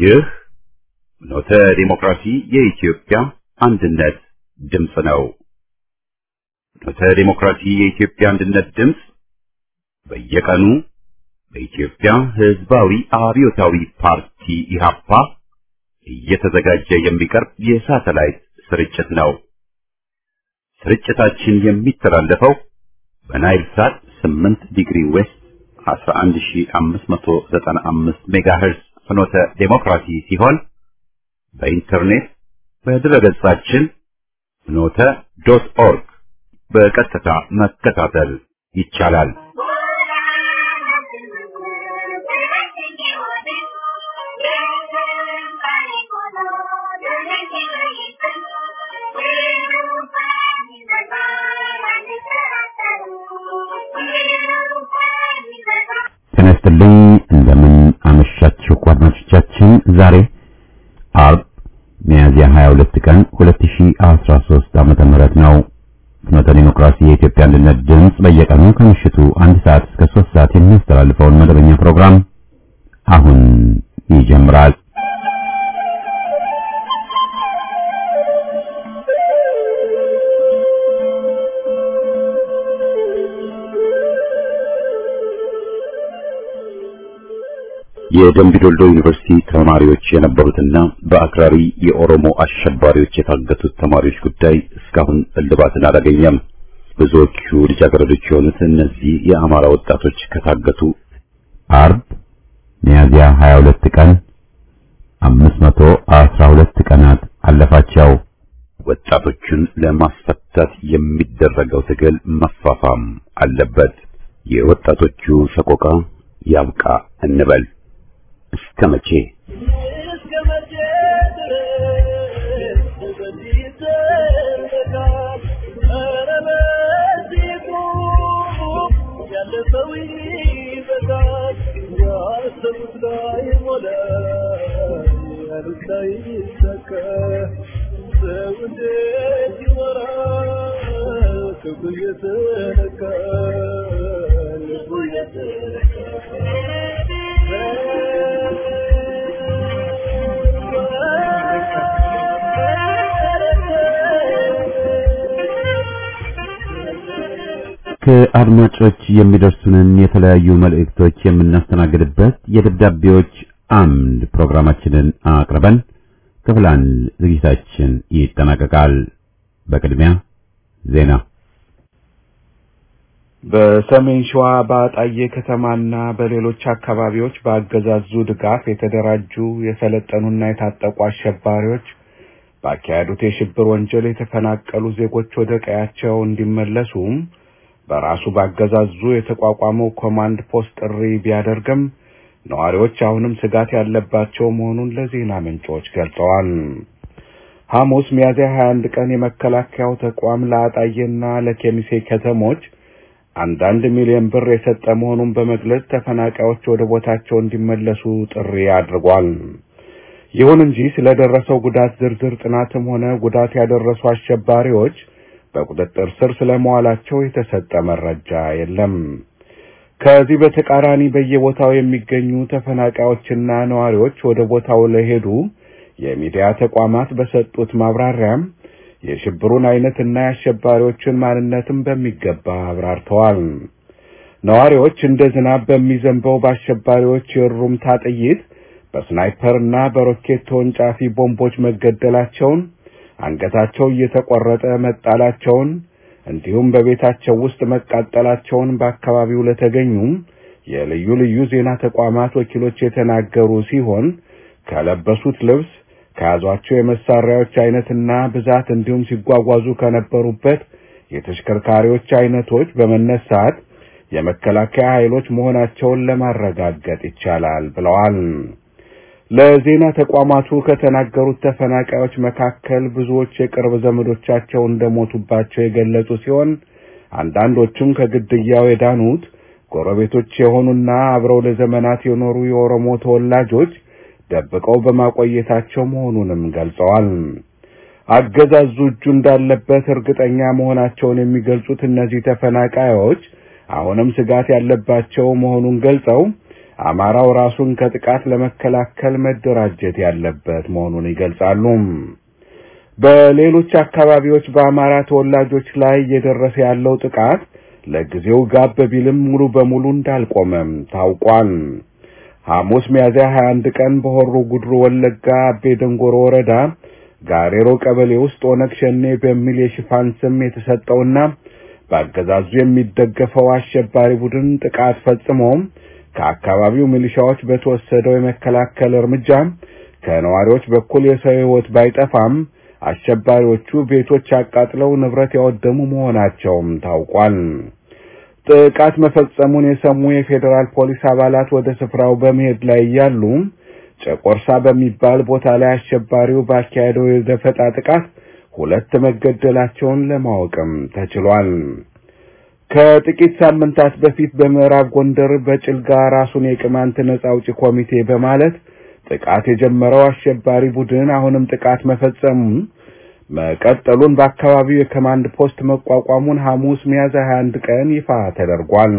ይህ ፍኖተ ዲሞክራሲ የኢትዮጵያ አንድነት ድምፅ ነው። ፍኖተ ዲሞክራሲ የኢትዮጵያ አንድነት ድምፅ በየቀኑ በኢትዮጵያ ሕዝባዊ አብዮታዊ ፓርቲ ኢህአፓ እየተዘጋጀ የሚቀርብ የሳተላይት ስርጭት ነው። ስርጭታችን የሚተላለፈው በናይል ሳት 8 ዲግሪ ዌስት 11595 ሜጋሄርዝ ፍኖተ ዲሞክራሲ ሲሆን በኢንተርኔት በድረገጻችን ፍኖተ.ኦርግ በቀጥታ መከታተል ይቻላል። ተነስተልኝ እንደምን አመሻችሁ አድማጮቻችን። ዛሬ አርብ ሚያዝያ 22 ቀን 2013 ዓመተ ምህረት ነው። ፍኖተ ዲሞክራሲ የኢትዮጵያ አንድነት ድምፅ በየቀኑ ከምሽቱ 1 ሰዓት እስከ 3 ሰዓት የሚያስተላልፈውን መደበኛ ፕሮግራም አሁን ይጀምራል። የደምቢ ዶልዶ ዩኒቨርሲቲ ተማሪዎች የነበሩትና በአክራሪ የኦሮሞ አሸባሪዎች የታገቱት ተማሪዎች ጉዳይ እስካሁን እልባትን አላገኘም። ብዙዎቹ ልጃገረዶች የሆኑት እነዚህ የአማራ ወጣቶች ከታገቱ አርብ ሚያዝያ 22 ቀን 512 ቀናት አለፋቸው። ወጣቶቹን ለማስፈታት የሚደረገው ትግል መፋፋም አለበት። የወጣቶቹ ሰቆቃ ያብቃ እንበል። እስከ መቼ ከአድማጮች የሚደርሱንን የተለያዩ መልእክቶች የምናስተናግድበት የደብዳቤዎች አምድ ፕሮግራማችንን አቅርበን ክፍል 1 ዝግጅታችን ይጠናቀቃል። በቅድሚያ ዜና። በሰሜን ሸዋ በአጣዬ ከተማና በሌሎች አካባቢዎች በአገዛዙ ድጋፍ የተደራጁ የሰለጠኑና የታጠቁ አሸባሪዎች ባካሄዱት የሽብር ወንጀል የተፈናቀሉ ዜጎች ወደ ቀያቸው እንዲመለሱ በራሱ ባገዛዙ የተቋቋመው ኮማንድ ፖስት ጥሪ ቢያደርግም ነዋሪዎች አሁንም ስጋት ያለባቸው መሆኑን ለዜና ምንጮች ገልጸዋል። ሐሙስ ሚያዝያ 21 ቀን የመከላከያው ተቋም ለአጣዬና ለኬሚሴ ከተሞች 1 ሚሊዮን ብር የሰጠ መሆኑን በመግለጽ ተፈናቃዮች ወደ ቦታቸው እንዲመለሱ ጥሪ አድርጓል። ይሁን እንጂ ስለደረሰው ጉዳት ዝርዝር ጥናትም ሆነ ጉዳት ያደረሱ አሸባሪዎች በቁጥጥር ስር ስለመዋላቸው የተሰጠ መረጃ የለም። ከዚህ በተቃራኒ በየቦታው የሚገኙ ተፈናቃዮችና ነዋሪዎች ወደ ቦታው ለሄዱ የሚዲያ ተቋማት በሰጡት ማብራሪያም የሽብሩን አይነትና የአሸባሪዎችን ማንነትም በሚገባ አብራርተዋል። ነዋሪዎች እንደ ዝናብ በሚዘንበው በአሸባሪዎች የሩምታ ጥይት በስናይፐርና በሮኬት ተወንጫፊ ቦምቦች መገደላቸውን፣ አንገታቸው እየተቆረጠ መጣላቸውን እንዲሁም በቤታቸው ውስጥ መቃጠላቸውን በአካባቢው ለተገኙ የልዩ ልዩ ዜና ተቋማት ወኪሎች የተናገሩ ሲሆን ከለበሱት ልብስ ከያዟቸው የመሳሪያዎች አይነትና ብዛት እንዲሁም ሲጓጓዙ ከነበሩበት የተሽከርካሪዎች አይነቶች በመነሳት የመከላከያ ኃይሎች መሆናቸውን ለማረጋገጥ ይቻላል ብለዋል። ለዜና ተቋማቱ ከተናገሩት ተፈናቃዮች መካከል ብዙዎች የቅርብ ዘመዶቻቸው እንደሞቱባቸው የገለጹ ሲሆን አንዳንዶቹም ከግድያው የዳኑት ጎረቤቶች የሆኑና አብረው ለዘመናት የኖሩ የኦሮሞ ተወላጆች ደብቀው በማቆየታቸው መሆኑንም ገልጸዋል። አገዛዙ እጁ እንዳለበት እርግጠኛ መሆናቸውን የሚገልጹት እነዚህ ተፈናቃዮች አሁንም ስጋት ያለባቸው መሆኑን ገልጸው አማራው ራሱን ከጥቃት ለመከላከል መደራጀት ያለበት መሆኑን ይገልጻሉ። በሌሎች አካባቢዎች በአማራ ተወላጆች ላይ እየደረሰ ያለው ጥቃት ለጊዜው ጋብ ቢልም ሙሉ በሙሉ እንዳልቆመም ታውቋል። ሐሙስ ሚያዝያ 21 ቀን በሆሮ ጉድሩ ወለጋ ቤደንጎሮ ወረዳ ጋሬሮ ቀበሌ ውስጥ ኦነግ ሸኔ በሚል የሽፋን ስም የተሰጠውና በአገዛዙ የሚደገፈው አሸባሪ ቡድን ጥቃት ፈጽሞ ከአካባቢው ሚሊሻዎች በተወሰደው የመከላከል እርምጃ ከነዋሪዎች በኩል የሰው ሕይወት ባይጠፋም አሸባሪዎቹ ቤቶች አቃጥለው ንብረት ያወደሙ መሆናቸውም ታውቋል። ጥቃት መፈጸሙን የሰሙ የፌደራል ፖሊስ አባላት ወደ ስፍራው በመሄድ ላይ ያሉ ጨቆርሳ በሚባል ቦታ ላይ አሸባሪው ባካሄደው የደፈጣ ጥቃት 2 መገደላቸውን ለማወቅም ተችሏል። ከጥቂት ሳምንታት በፊት በምዕራብ ጎንደር በጭልጋ ራሱን የቅማንት ነጻ አውጪ ኮሚቴ በማለት ጥቃት የጀመረው አሸባሪ ቡድን አሁንም ጥቃት መፈጸሙን መቀጠሉን በአካባቢው የኮማንድ ፖስት መቋቋሙን ሐሙስ ሚያዝያ 21 ቀን ይፋ ተደርጓል።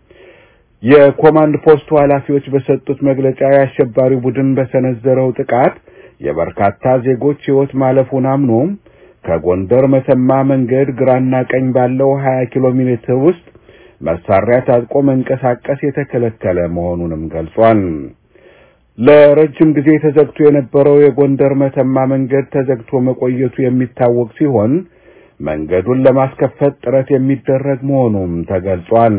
የኮማንድ ፖስቱ ኃላፊዎች በሰጡት መግለጫ የአሸባሪ ቡድን በሰነዘረው ጥቃት የበርካታ ዜጎች ሕይወት ማለፉን አምኖ ከጎንደር መተማ መንገድ ግራና ቀኝ ባለው 20 ኪሎ ሜትር ውስጥ መሳሪያ ታጥቆ መንቀሳቀስ የተከለከለ መሆኑንም ገልጿል። ለረጅም ጊዜ ተዘግቶ የነበረው የጎንደር መተማ መንገድ ተዘግቶ መቆየቱ የሚታወቅ ሲሆን መንገዱን ለማስከፈት ጥረት የሚደረግ መሆኑም ተገልጿል።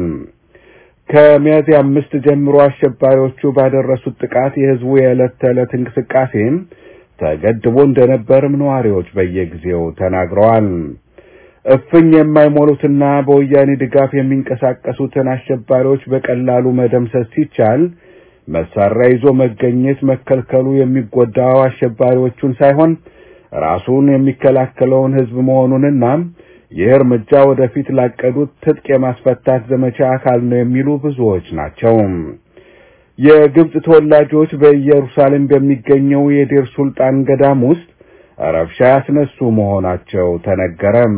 ከሚያዝያ 5 ጀምሮ አሸባሪዎቹ ባደረሱት ጥቃት የህዝቡ የዕለት ተዕለት እንቅስቃሴ ተገድቦ እንደነበርም ነዋሪዎች በየጊዜው ተናግረዋል። እፍኝ የማይሞሉትና በወያኔ ድጋፍ የሚንቀሳቀሱትን አሸባሪዎች በቀላሉ መደምሰስ ሲቻል መሳሪያ ይዞ መገኘት መከልከሉ የሚጎዳው አሸባሪዎቹን ሳይሆን ራሱን የሚከላከለውን ህዝብ መሆኑንና ይህ እርምጃ ወደፊት ላቀዱት ትጥቅ የማስፈታት ዘመቻ አካል ነው የሚሉ ብዙዎች ናቸው። የግብጽ ተወላጆች በኢየሩሳሌም በሚገኘው የዴር ሱልጣን ገዳም ውስጥ ረብሻ ያስነሱ መሆናቸው ተነገረም።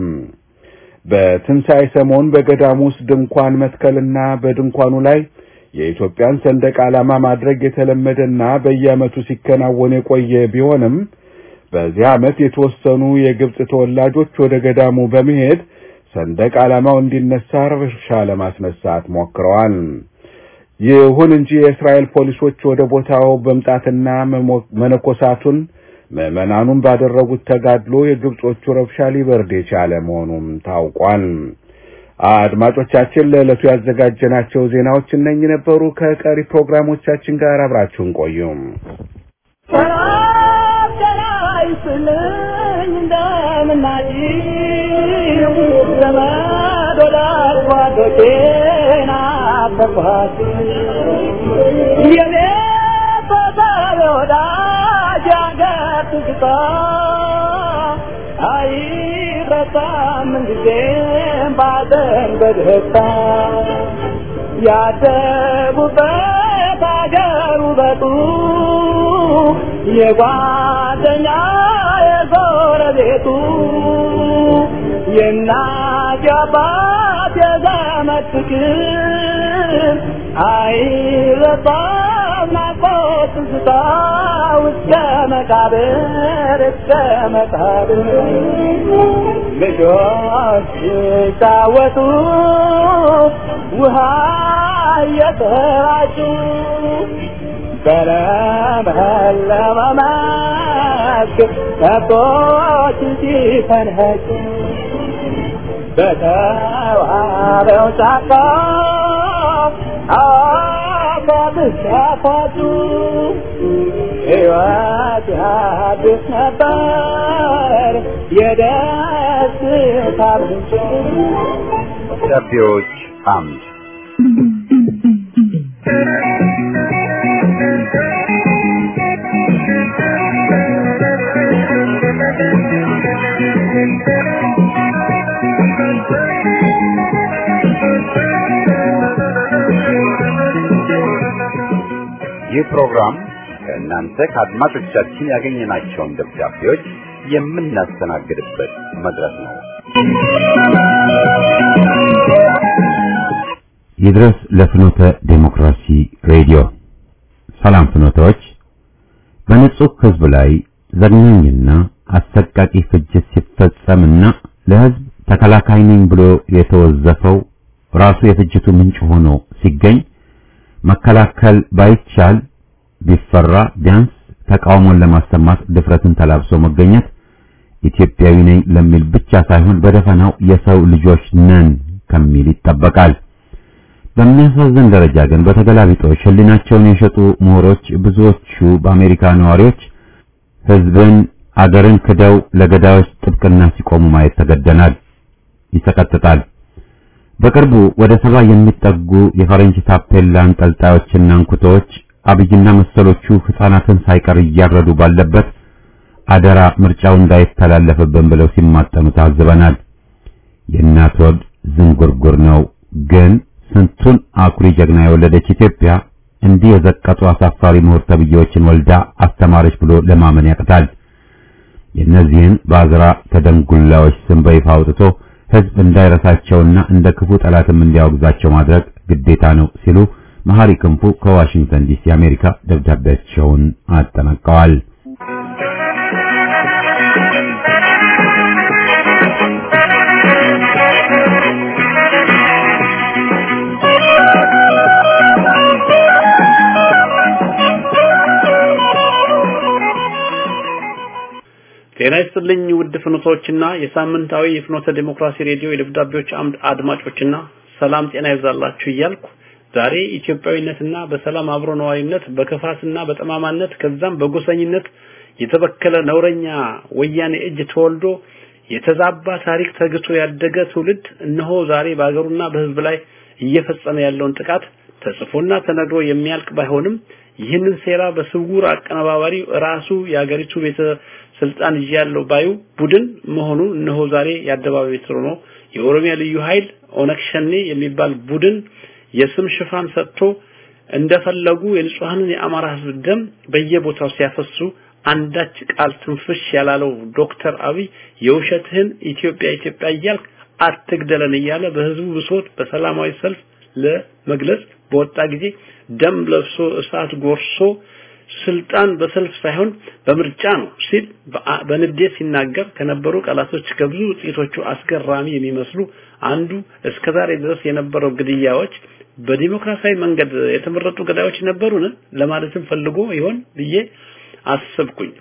በትንሣኤ ሰሞን በገዳሙ ውስጥ ድንኳን መትከልና በድንኳኑ ላይ የኢትዮጵያን ሰንደቅ ዓላማ ማድረግ የተለመደና በየዓመቱ ሲከናወን የቆየ ቢሆንም በዚህ ዓመት የተወሰኑ የግብጽ ተወላጆች ወደ ገዳሙ በመሄድ ሰንደቅ ዓላማው እንዲነሳ ረብሻ ለማስነሳት ሞክረዋል። ይሁን እንጂ የእስራኤል ፖሊሶች ወደ ቦታው በመምጣትና መነኮሳቱን ምዕመናኑን ባደረጉት ተጋድሎ የግብጾቹ ረብሻ ሊበርድ የቻለ መሆኑም ታውቋል። አድማጮቻችን ለዕለቱ ያዘጋጀናቸው ዜናዎች እነኚህ ነበሩ። ከቀሪ ፕሮግራሞቻችን ጋር አብራችሁን ቆዩ። የጓደኛ የጎረቤቱ የእናት የአባት የዘመድ ፍቅር አይረሳም ናፍቆት ትዝታ እስከ መቃብር ልጆች ሲጫወቱ ውሃ እየተራጩ በለመለመ መስክ ከብቶች ሲፈንጩ በተዋበው ጫካ አፏብስ ያፏጩ ሕይወት ያድስ ነበር የደስታ ምንጭ። ደብዳቤዎች አምድ ይህ ፕሮግራም ከእናንተ ከአድማጮቻችን ያገኘናቸውን ደብዳቤዎች የምናስተናግድበት መድረክ ነው። ይድረስ ለፍኖተ ዴሞክራሲ ሬዲዮ ሰላም ፍኖቶች በንጹህ ህዝብ ላይ ዘግናኝና አሰቃቂ ፍጅት ሲፈጸምና ለህዝብ ተከላካይ ነኝ ብሎ የተወዘፈው ራሱ የፍጅቱ ምንጭ ሆኖ ሲገኝ መከላከል ባይቻል ቢፈራ ቢያንስ ተቃውሞን ለማሰማት ድፍረትን ተላብሶ መገኘት ኢትዮጵያዊ ነኝ ለሚል ብቻ ሳይሆን በደፈናው የሰው ልጆች ነን ከሚል ይጠበቃል። በሚያሳዝን ደረጃ ግን በተገላቢጦሽ ህሊናቸውን የሸጡ ምሁሮች ብዙዎቹ በአሜሪካ ነዋሪዎች ህዝብን አገርን ክደው ለገዳዮች ጥብቅና ሲቆሙ ማየት ተገደናል። ይሰቀጥጣል። በቅርቡ ወደ 70 የሚጠጉ የፈረንጅ ታፔላ አንጠልጣዮችና እንኩቶች አብይና መሰሎቹ ህፃናትን ሳይቀር እያረዱ ባለበት አደራ ምርጫው እንዳይተላለፍብን ብለው ሲማጠኑ ታዝበናል። የእናት ወድ ዝንጉርጉር ነው። ግን ስንቱን አኩሪ ጀግና የወለደች ኢትዮጵያ እንዲህ የዘቀጡ አሳፋሪ ምሁር ተብዬዎችን ወልዳ አስተማረች ብሎ ለማመን ያቅታል። የእነዚህን ባዝራ ተደንጉላዎች ስም በይፋ አውጥቶ ህዝብ እንዳይረሳቸውና እንደ ክፉ ጠላትም እንዲያወግዛቸው ማድረግ ግዴታ ነው ሲሉ መሐሪ ክንፉ ከዋሽንግተን ዲሲ አሜሪካ ደብዳቤያቸውን አጠናቀዋል። ጤና ይስጥልኝ ውድ ፍኖቶችና የሳምንታዊ የፍኖተ ዲሞክራሲ ሬዲዮ የደብዳቤዎች አምድ አድማጮችና ሰላም ጤና ይብዛላችሁ እያልኩ ዛሬ ኢትዮጵያዊነትና በሰላም አብሮ ነዋሪነት በከፋትና በጠማማነት ከዛም በጎሰኝነት የተበከለ ነውረኛ ወያኔ እጅ ተወልዶ የተዛባ ታሪክ ተግቶ ያደገ ትውልድ እነሆ ዛሬ በአገሩና በህዝብ ላይ እየፈጸመ ያለውን ጥቃት ተጽፎና ተነግሮ የሚያልቅ ባይሆንም ይህንን ሴራ በስውር አቀነባባሪ ራሱ የአገሪቱ ቤተ ስልጣን ያለው ባዩ ቡድን መሆኑ እነሆ ዛሬ ያደባባይ ተሮኖ የኦሮሚያ ልዩ ኃይል ኦነግ ሸኔ የሚባል ቡድን የስም ሽፋን ሰጥቶ እንደፈለጉ የንጹሃንን የአማራ ህዝብ ደም በየቦታው ሲያፈሱ አንዳች ቃል ትንፍሽ ያላለው ዶክተር አብይ የውሸትህን ኢትዮጵያ እያልክ አትግደለን እያለ በህዝቡ ብሶት በሰላማዊ ሰልፍ ለመግለጽ በወጣ ጊዜ ደም ለብሶ እሳት ጎርሶ ስልጣን በሰልፍ ሳይሆን በምርጫ ነው ሲል በንዴት ሲናገር ከነበሩ ቃላቶች ከብዙ ጥቂቶቹ አስገራሚ የሚመስሉ አንዱ እስከዛሬ ድረስ የነበረው ግድያዎች በዲሞክራሲያዊ መንገድ የተመረጡ ገዳዮች ነበሩን ለማለትም ፈልጎ ይሆን ብዬ አሰብኩኝ።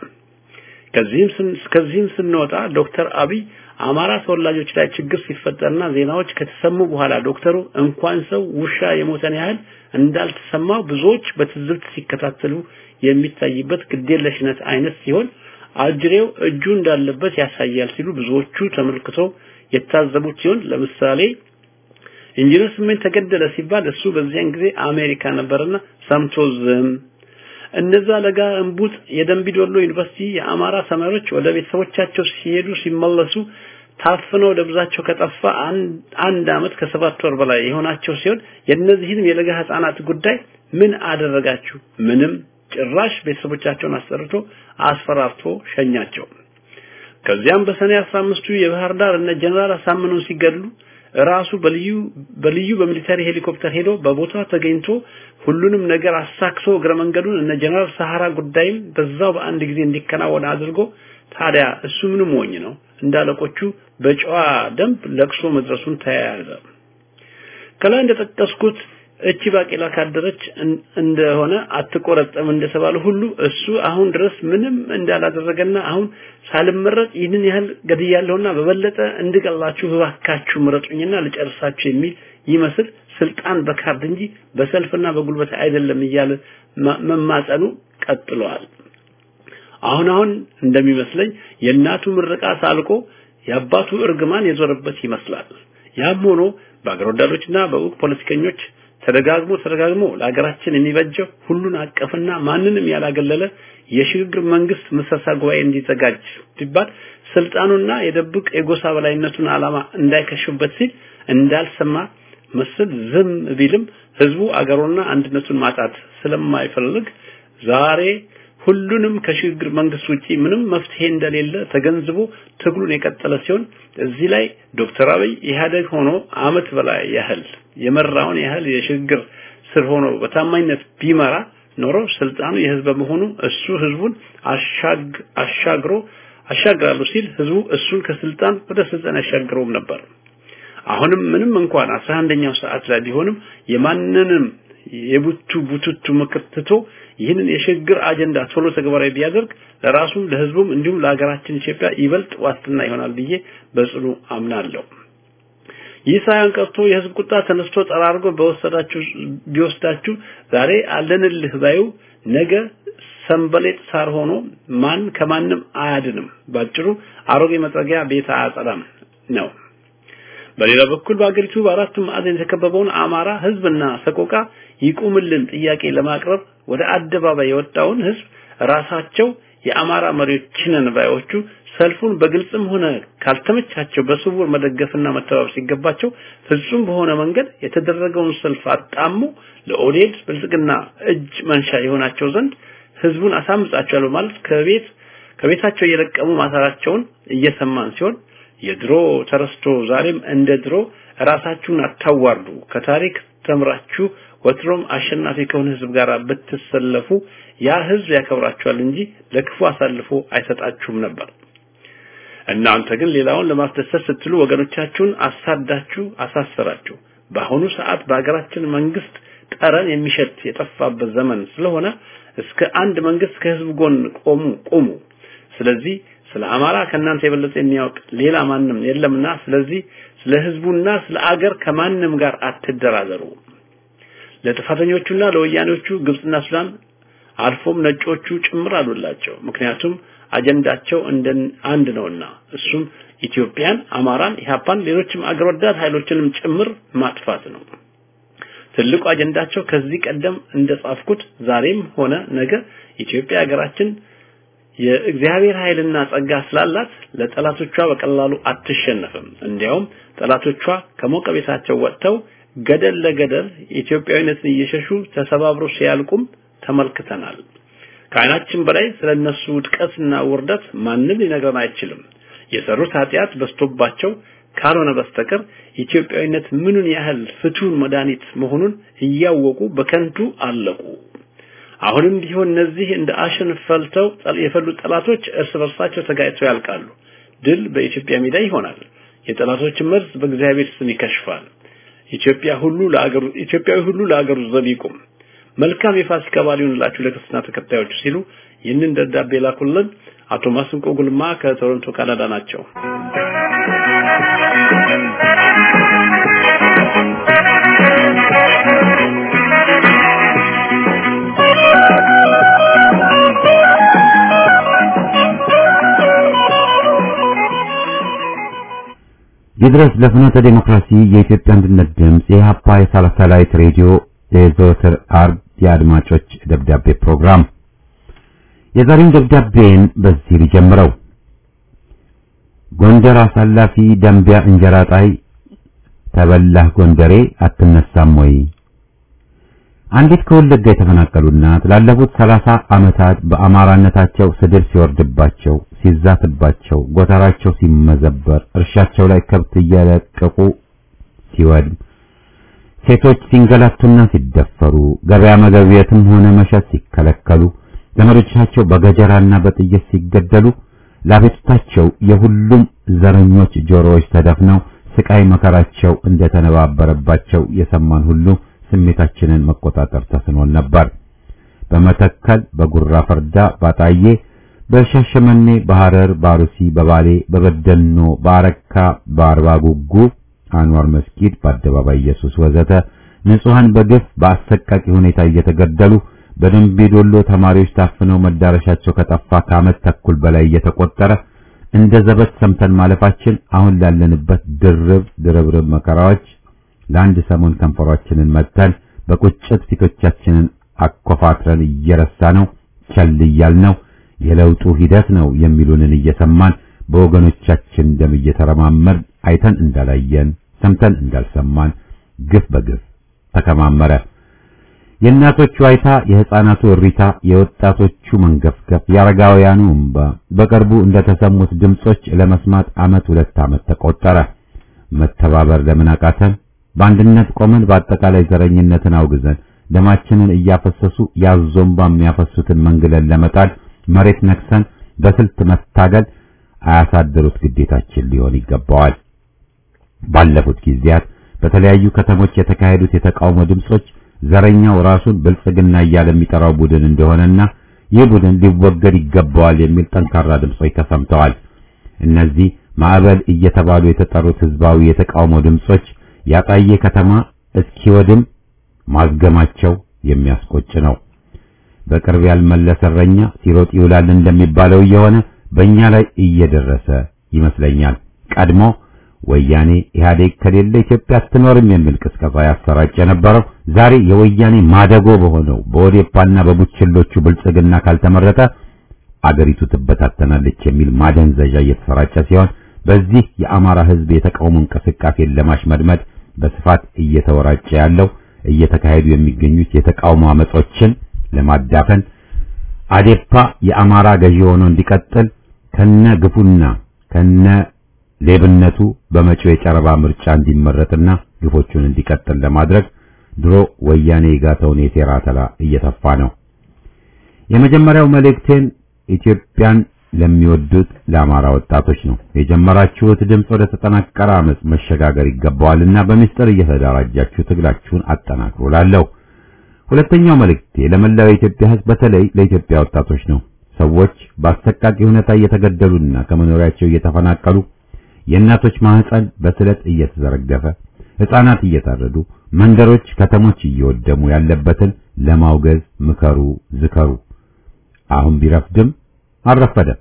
ከዚህም ስንወጣ ዶክተር አብይ አማራ ተወላጆች ላይ ችግር ሲፈጠርና ዜናዎች ከተሰሙ በኋላ ዶክተሩ እንኳን ሰው ውሻ የሞተን ያህል እንዳልተሰማው ብዙዎች በትዝብት ሲከታተሉ የሚታይበት ግዴለሽነት አይነት ሲሆን አጅሬው እጁ እንዳለበት ያሳያል ሲሉ ብዙዎቹ ተመልክተው የታዘቡት ሲሆን ለምሳሌ ኢንጂነር ስሜን ተገደለ ሲባል እሱ በዚያን ጊዜ አሜሪካ ነበርና ሰምቶ ዝም እነዛ ለጋ እንቡጥ የደምቢዶሎ ዩኒቨርሲቲ የአማራ ተማሪዎች ወደ ቤተሰቦቻቸው ሲሄዱ ሲመለሱ ታፍነው ደብዛቸው ከጠፋ አንድ አመት ከ7 ወር በላይ የሆናቸው ሲሆን የነዚህን የለጋ ህፃናት ጉዳይ ምን አደረጋችሁ? ምንም ጭራሽ ቤተሰቦቻቸውን አስጠርቶ አስፈራርቶ ሸኛቸው። ከዚያም በሰኔ 15 የባህር ዳር እነ ጀነራል አሳምነው ሲገድሉ ራሱ በልዩ በሚሊታሪ ሄሊኮፕተር ሄዶ በቦታው ተገኝቶ ሁሉንም ነገር አሳክቶ እግረ መንገዱን እነ ጀነራል ሰሃራ ጉዳይም በዛው በአንድ ጊዜ እንዲከናወን አድርጎ ታዲያ እሱ ምንም ሞኝ ነው እንዳለቆቹ በጨዋ ደንብ ለቅሶ መድረሱን ተያያዘ። ከላይ እንደተጠቀስኩት እቺ ባቄላ ካደረች እንደሆነ አትቆረጠም እንደተባለ ሁሉ እሱ አሁን ድረስ ምንም እንዳላደረገና አሁን ሳልመረጥ ይህንን ያህል ገድያለሁና በበለጠ እንድቀላችሁ እባካችሁ ምረጡኝና ልጨርሳችሁ የሚል ይመስል ስልጣን በካርድ እንጂ በሰልፍና በጉልበት አይደለም እያለ መማጸኑ ቀጥሏል። አሁን እንደሚመስለኝ የእናቱ ምርቃት አልቆ የአባቱ እርግማን የዞረበት ይመስላል። ያም ሆኖ በአገር ወዳዶችና በውቅ ፖለቲከኞች ተደጋግሞ ለሀገራችን የሚበጀው ሁሉን አቀፍና ማንንም ያላገለለ የሽግግር መንግስት መሰሳ ጉባኤ እንዲዘጋጅ ሲባል ስልጣኑና የደብቅ የጎሳ በላይነቱን ዓላማ እንዳይከሽበት ሲል እንዳልሰማ መስል ዝም ቢልም ህዝቡ አገሩና አንድነቱን ማጣት ስለማይፈልግ ዛሬ ሁሉንም ከሽግግር መንግስት ውጪ ምንም መፍትሄ እንደሌለ ተገንዝቦ ትግሉን የቀጠለ ሲሆን እዚህ ላይ ዶክተር አብይ ኢህአዴግ ሆኖ አመት በላይ ያህል የመራውን ያህል የሽግግር ስር ሆኖ በታማኝነት ቢመራ ኖሮ ስልጣኑ የህዝብ በመሆኑ እሱ ህዝቡን አሻግራሉ ሲል ህዝቡ እሱን ከስልጣን ወደ ስልጣን ያሻግረውም ነበር። አሁንም ምንም እንኳን 11ኛው ሰዓት ላይ ቢሆንም የማንንም የቡቱቱ ምክርትቶ ይህንን የሽግግር አጀንዳ ቶሎ ተግባራዊ ቢያደርግ ለራሱም ለህዝቡም እንዲሁም ለሀገራችን ኢትዮጵያ ይበልጥ ዋስትና ይሆናል ብዬ በጽኑ አምናለሁ። ይህ ሳይሆን ቀርቶ የህዝብ ቁጣ ተነስቶ ጠራርጎ ቢወስዳችሁ ዛሬ አለንልህ ባዩ ነገ ሰንበሌጥ ሳር ሆኖ ማን ከማንም አያድንም። ባጭሩ አሮጌ መጥረጊያ ቤት አያጸዳም ነው። በሌላ በኩል በአገሪቱ በአራት ማዕዘን የተከበበውን አማራ ህዝብና ሰቆቃ ይቁምልን ጥያቄ ለማቅረብ ወደ አደባባይ የወጣውን ህዝብ ራሳቸው የአማራ መሪዎች ነን ባዮቹ ሰልፉን በግልጽም ሆነ ካልተመቻቸው በስውር መደገፍና መተባበር ሲገባቸው ፍጹም በሆነ መንገድ የተደረገውን ሰልፍ አጣሙ ለኦዴድ ብልጽግና እጅ መንሻ የሆናቸው ዘንድ ህዝቡን አሳምጻቸዋል ማለት ከቤታቸው እየለቀሙ ማሰራቸውን እየሰማን ሲሆን የድሮ ተረስቶ ዛሬም እንደ ድሮ ራሳችሁን አታዋርዱ ከታሪክ ተምራችሁ ወትሮም አሸናፊ ከሆነ ህዝብ ጋር ብትሰለፉ ያ ህዝብ ያከብራችኋል እንጂ ለክፉ አሳልፎ አይሰጣችሁም ነበር። እናንተ ግን ሌላውን ለማስደሰት ስትሉ ወገኖቻችሁን አሳዳችሁ አሳሰራችሁ። በአሁኑ ሰዓት በአገራችን መንግስት ጠረን የሚሸት የጠፋበት ዘመን ስለሆነ እስከ አንድ መንግስት ከህዝብ ጎን ቆሙ። ስለዚህ ስለ አማራ ከናንተ የበለጠ የሚያውቅ ሌላ ማንም የለምና ስለዚህ ስለ ህዝቡና ስለ አገር ከማንም ጋር አትደራደሩ። ለጥፋተኞቹና ለወያኔዎቹ ግብጽና ሱዳን አልፎም ነጮቹ ጭምር አሉላቸው። ምክንያቱም አጀንዳቸው አንድ ነውና እሱም ኢትዮጵያን፣ አማራን፣ ኢህአፓን ሌሎችም አገር ወዳድ ኃይሎችንም ጭምር ማጥፋት ነው። ትልቁ አጀንዳቸው ከዚህ ቀደም እንደጻፍኩት ዛሬም ሆነ ነገ ኢትዮጵያ ሀገራችን የእግዚአብሔር ኃይልና ጸጋ ስላላት ለጠላቶቿ በቀላሉ አትሸነፍም። እንዲያውም ጠላቶቿ ከሞቀ ቤታቸው ወጥተው ገደል ለገደል ኢትዮጵያዊነትን እየሸሹ ተሰባብረው ሲያልቁም ተመልክተናል። ከዓይናችን በላይ ስለነሱ ውድቀትና ውርደት ማንም ሊነግረን አይችልም። የሰሩት ኃጢአት በስቶባቸው ካልሆነ በስተቀር ኢትዮጵያዊነት ምኑን ያህል ፍቱን መድኃኒት መሆኑን እያወቁ በከንቱ አለቁ። አሁንም ቢሆን እነዚህ እንደ አሸን ፈልተው የፈሉ ጠላቶች እርስ በርሳቸው ተጋጭተው ያልቃሉ። ድል በኢትዮጵያ ሜዳ ይሆናል። የጠላቶች መርዝ በእግዚአብሔር ስም ይከሽፋል። ኢትዮጵያዊ ሁሉ ለአገሩ ዘብ ይቁም። መልካም የፋሲካ በዓል ይሁንላችሁ ለክርስትና ተከታዮች ሲሉ ይህንን ደብዳቤ ላኩልን አቶ ማስንቆ ጉልማ ከቶሮንቶ ካናዳ ናቸው። ይድረስ ለፍኖተ ዲሞክራሲ የኢትዮጵያ አንድነት ድምጽ የኢሃፓ የሳተላይት ሬዲዮ የዘወትር አርብ የአድማጮች ደብዳቤ ፕሮግራም የዛሬን ደብዳቤን በዚህ ልጀምረው። ጎንደር አሳላፊ ደንቢያ እንጀራ ጣይ ተበላህ ጎንደሬ አትነሳም ወይ? አንዲት ከወለጋ የተፈናቀሉና ላለፉት 30 ዓመታት በአማራነታቸው ስድብ ሲወርድባቸው ሲዛትባቸው ጎተራቸው ሲመዘበር እርሻቸው ላይ ከብት እያለቀቁ ሲወድም ሴቶች ሲንገላቱና ሲደፈሩ ገበያ መገብየትም ሆነ መሸጥ ሲከለከሉ ዘመዶቻቸው በገጀራና በጥይት ሲገደሉ ላቤታቸው የሁሉም ዘረኞች ጆሮዎች ተደፍነው ስቃይ መከራቸው እንደተነባበረባቸው የሰማን ሁሉ ስሜታችንን መቆጣጠር ተስኖን ነበር። በመተከል በጉራ ፈርዳ ባጣዬ በሻሸመኔ በሐረር ባሩሲ በባሌ በበደኖ ባረካ በአርባ ጉጉ አንዋር መስጊድ በአደባባይ ኢየሱስ ወዘተ ንጹሃን በግፍ በአሰቃቂ ሁኔታ እየተገደሉ በደንቢ ዶሎ ተማሪዎች ታፍነው መዳረሻቸው ከጠፋ ከዓመት ተኩል በላይ እየተቆጠረ እንደ ዘበት ሰምተን ማለፋችን አሁን ላለንበት ድርብርብ መከራዎች ለአንድ ሰሞን ከንፈራችንን መተን በቁጭት ፊቶቻችንን አኮፋትረን እየረሳነው ቸል እያልነው የለውጡ ሂደት ነው የሚሉንን እየሰማን በወገኖቻችን ደም እየተረማመር አይተን እንዳላየን ሰምተን እንዳልሰማን ግፍ በግፍ ተከማመረ። የእናቶቹ ዋይታ፣ የህፃናቱ እሪታ፣ የወጣቶቹ መንገፍገፍ፣ የአረጋውያኑ እንባ በቅርቡ እንደተሰሙት ድምጾች ለመስማት ዓመት 2 ዓመት ተቆጠረ። መተባበር ለምን አቃተን? በአንድነት ቆመን በአጠቃላይ ዘረኝነትን አውግዘን ደማችንን እያፈሰሱ ያዞምባ የሚያፈሱትን መንግለን ለመጣል መሬት ነክሰን በስልት መታገል አያሳድሩት ግዴታችን ሊሆን ይገባዋል። ባለፉት ጊዜያት በተለያዩ ከተሞች የተካሄዱት የተቃውሞ ድምጾች ዘረኛው ራሱን ብልጽግና እያለ የሚጠራው ቡድን እንደሆነና ይህ ቡድን ሊወገድ ይገባዋል የሚል ጠንካራ ድምጾች ተሰምተዋል። እነዚህ ማዕበል እየተባሉ የተጠሩት ህዝባዊ የተቃውሞ ድምጾች ያጣየ ከተማ እስኪወድም ማዝገማቸው የሚያስቆጭ ነው። በቅርብ ያልመለሰ እረኛ ሲሮጥ ይውላል እንደሚባለው የሆነ በእኛ ላይ እየደረሰ ይመስለኛል። ቀድሞ ወያኔ ኢህአዴግ ከሌለ ኢትዮጵያ አትኖርም የሚል ቅስቀሳ ያሰራጭ የነበረው ዛሬ የወያኔ ማደጎ በሆነው በኦዴፓና በቡችሎቹ ብልጽግና ካልተመረጠ አገሪቱ ትበታተናለች የሚል ማደንዘዣ እየተሰራጨ ሲሆን በዚህ የአማራ ህዝብ የተቃውሞ እንቅስቃሴን ለማሽመድመድ በስፋት እየተወራጨ ያለው እየተካሄዱ የሚገኙት የተቃውሞ አመጾችን ለማዳፈን አዴፓ የአማራ ገዢ ሆኖ እንዲቀጥል ከነ ግፉና ከነ ሌብነቱ በመጪው የጨረባ ምርጫ እንዲመረጥና ግፎቹን እንዲቀጥል ለማድረግ ድሮ ወያኔ የጋተውን የሴራ ተላ እየተፋ ነው። የመጀመሪያው መልእክቴን ኢትዮጵያን ለሚወዱት ለአማራ ወጣቶች ነው። የጀመራችሁት ድምጽ ወደ ተጠናከረ አመጽ መሸጋገር ይገባዋልና በሚስጥር እየተደራጃችሁ ትግላችሁን አጠናክሩ እላለሁ። ሁለተኛው መልእክቴ ለመላው የኢትዮጵያ ህዝብ በተለይ ለኢትዮጵያ ወጣቶች ነው። ሰዎች በአሰቃቂ ሁኔታ እየተገደሉና ከመኖሪያቸው እየተፈናቀሉ የእናቶች ማህፀን በስለት እየተዘረገፈ ህፃናት እየታረዱ መንደሮች ከተሞች እየወደሙ ያለበትን ለማውገዝ ምከሩ ዝከሩ። አሁን ቢረፍድም አልረፈደም።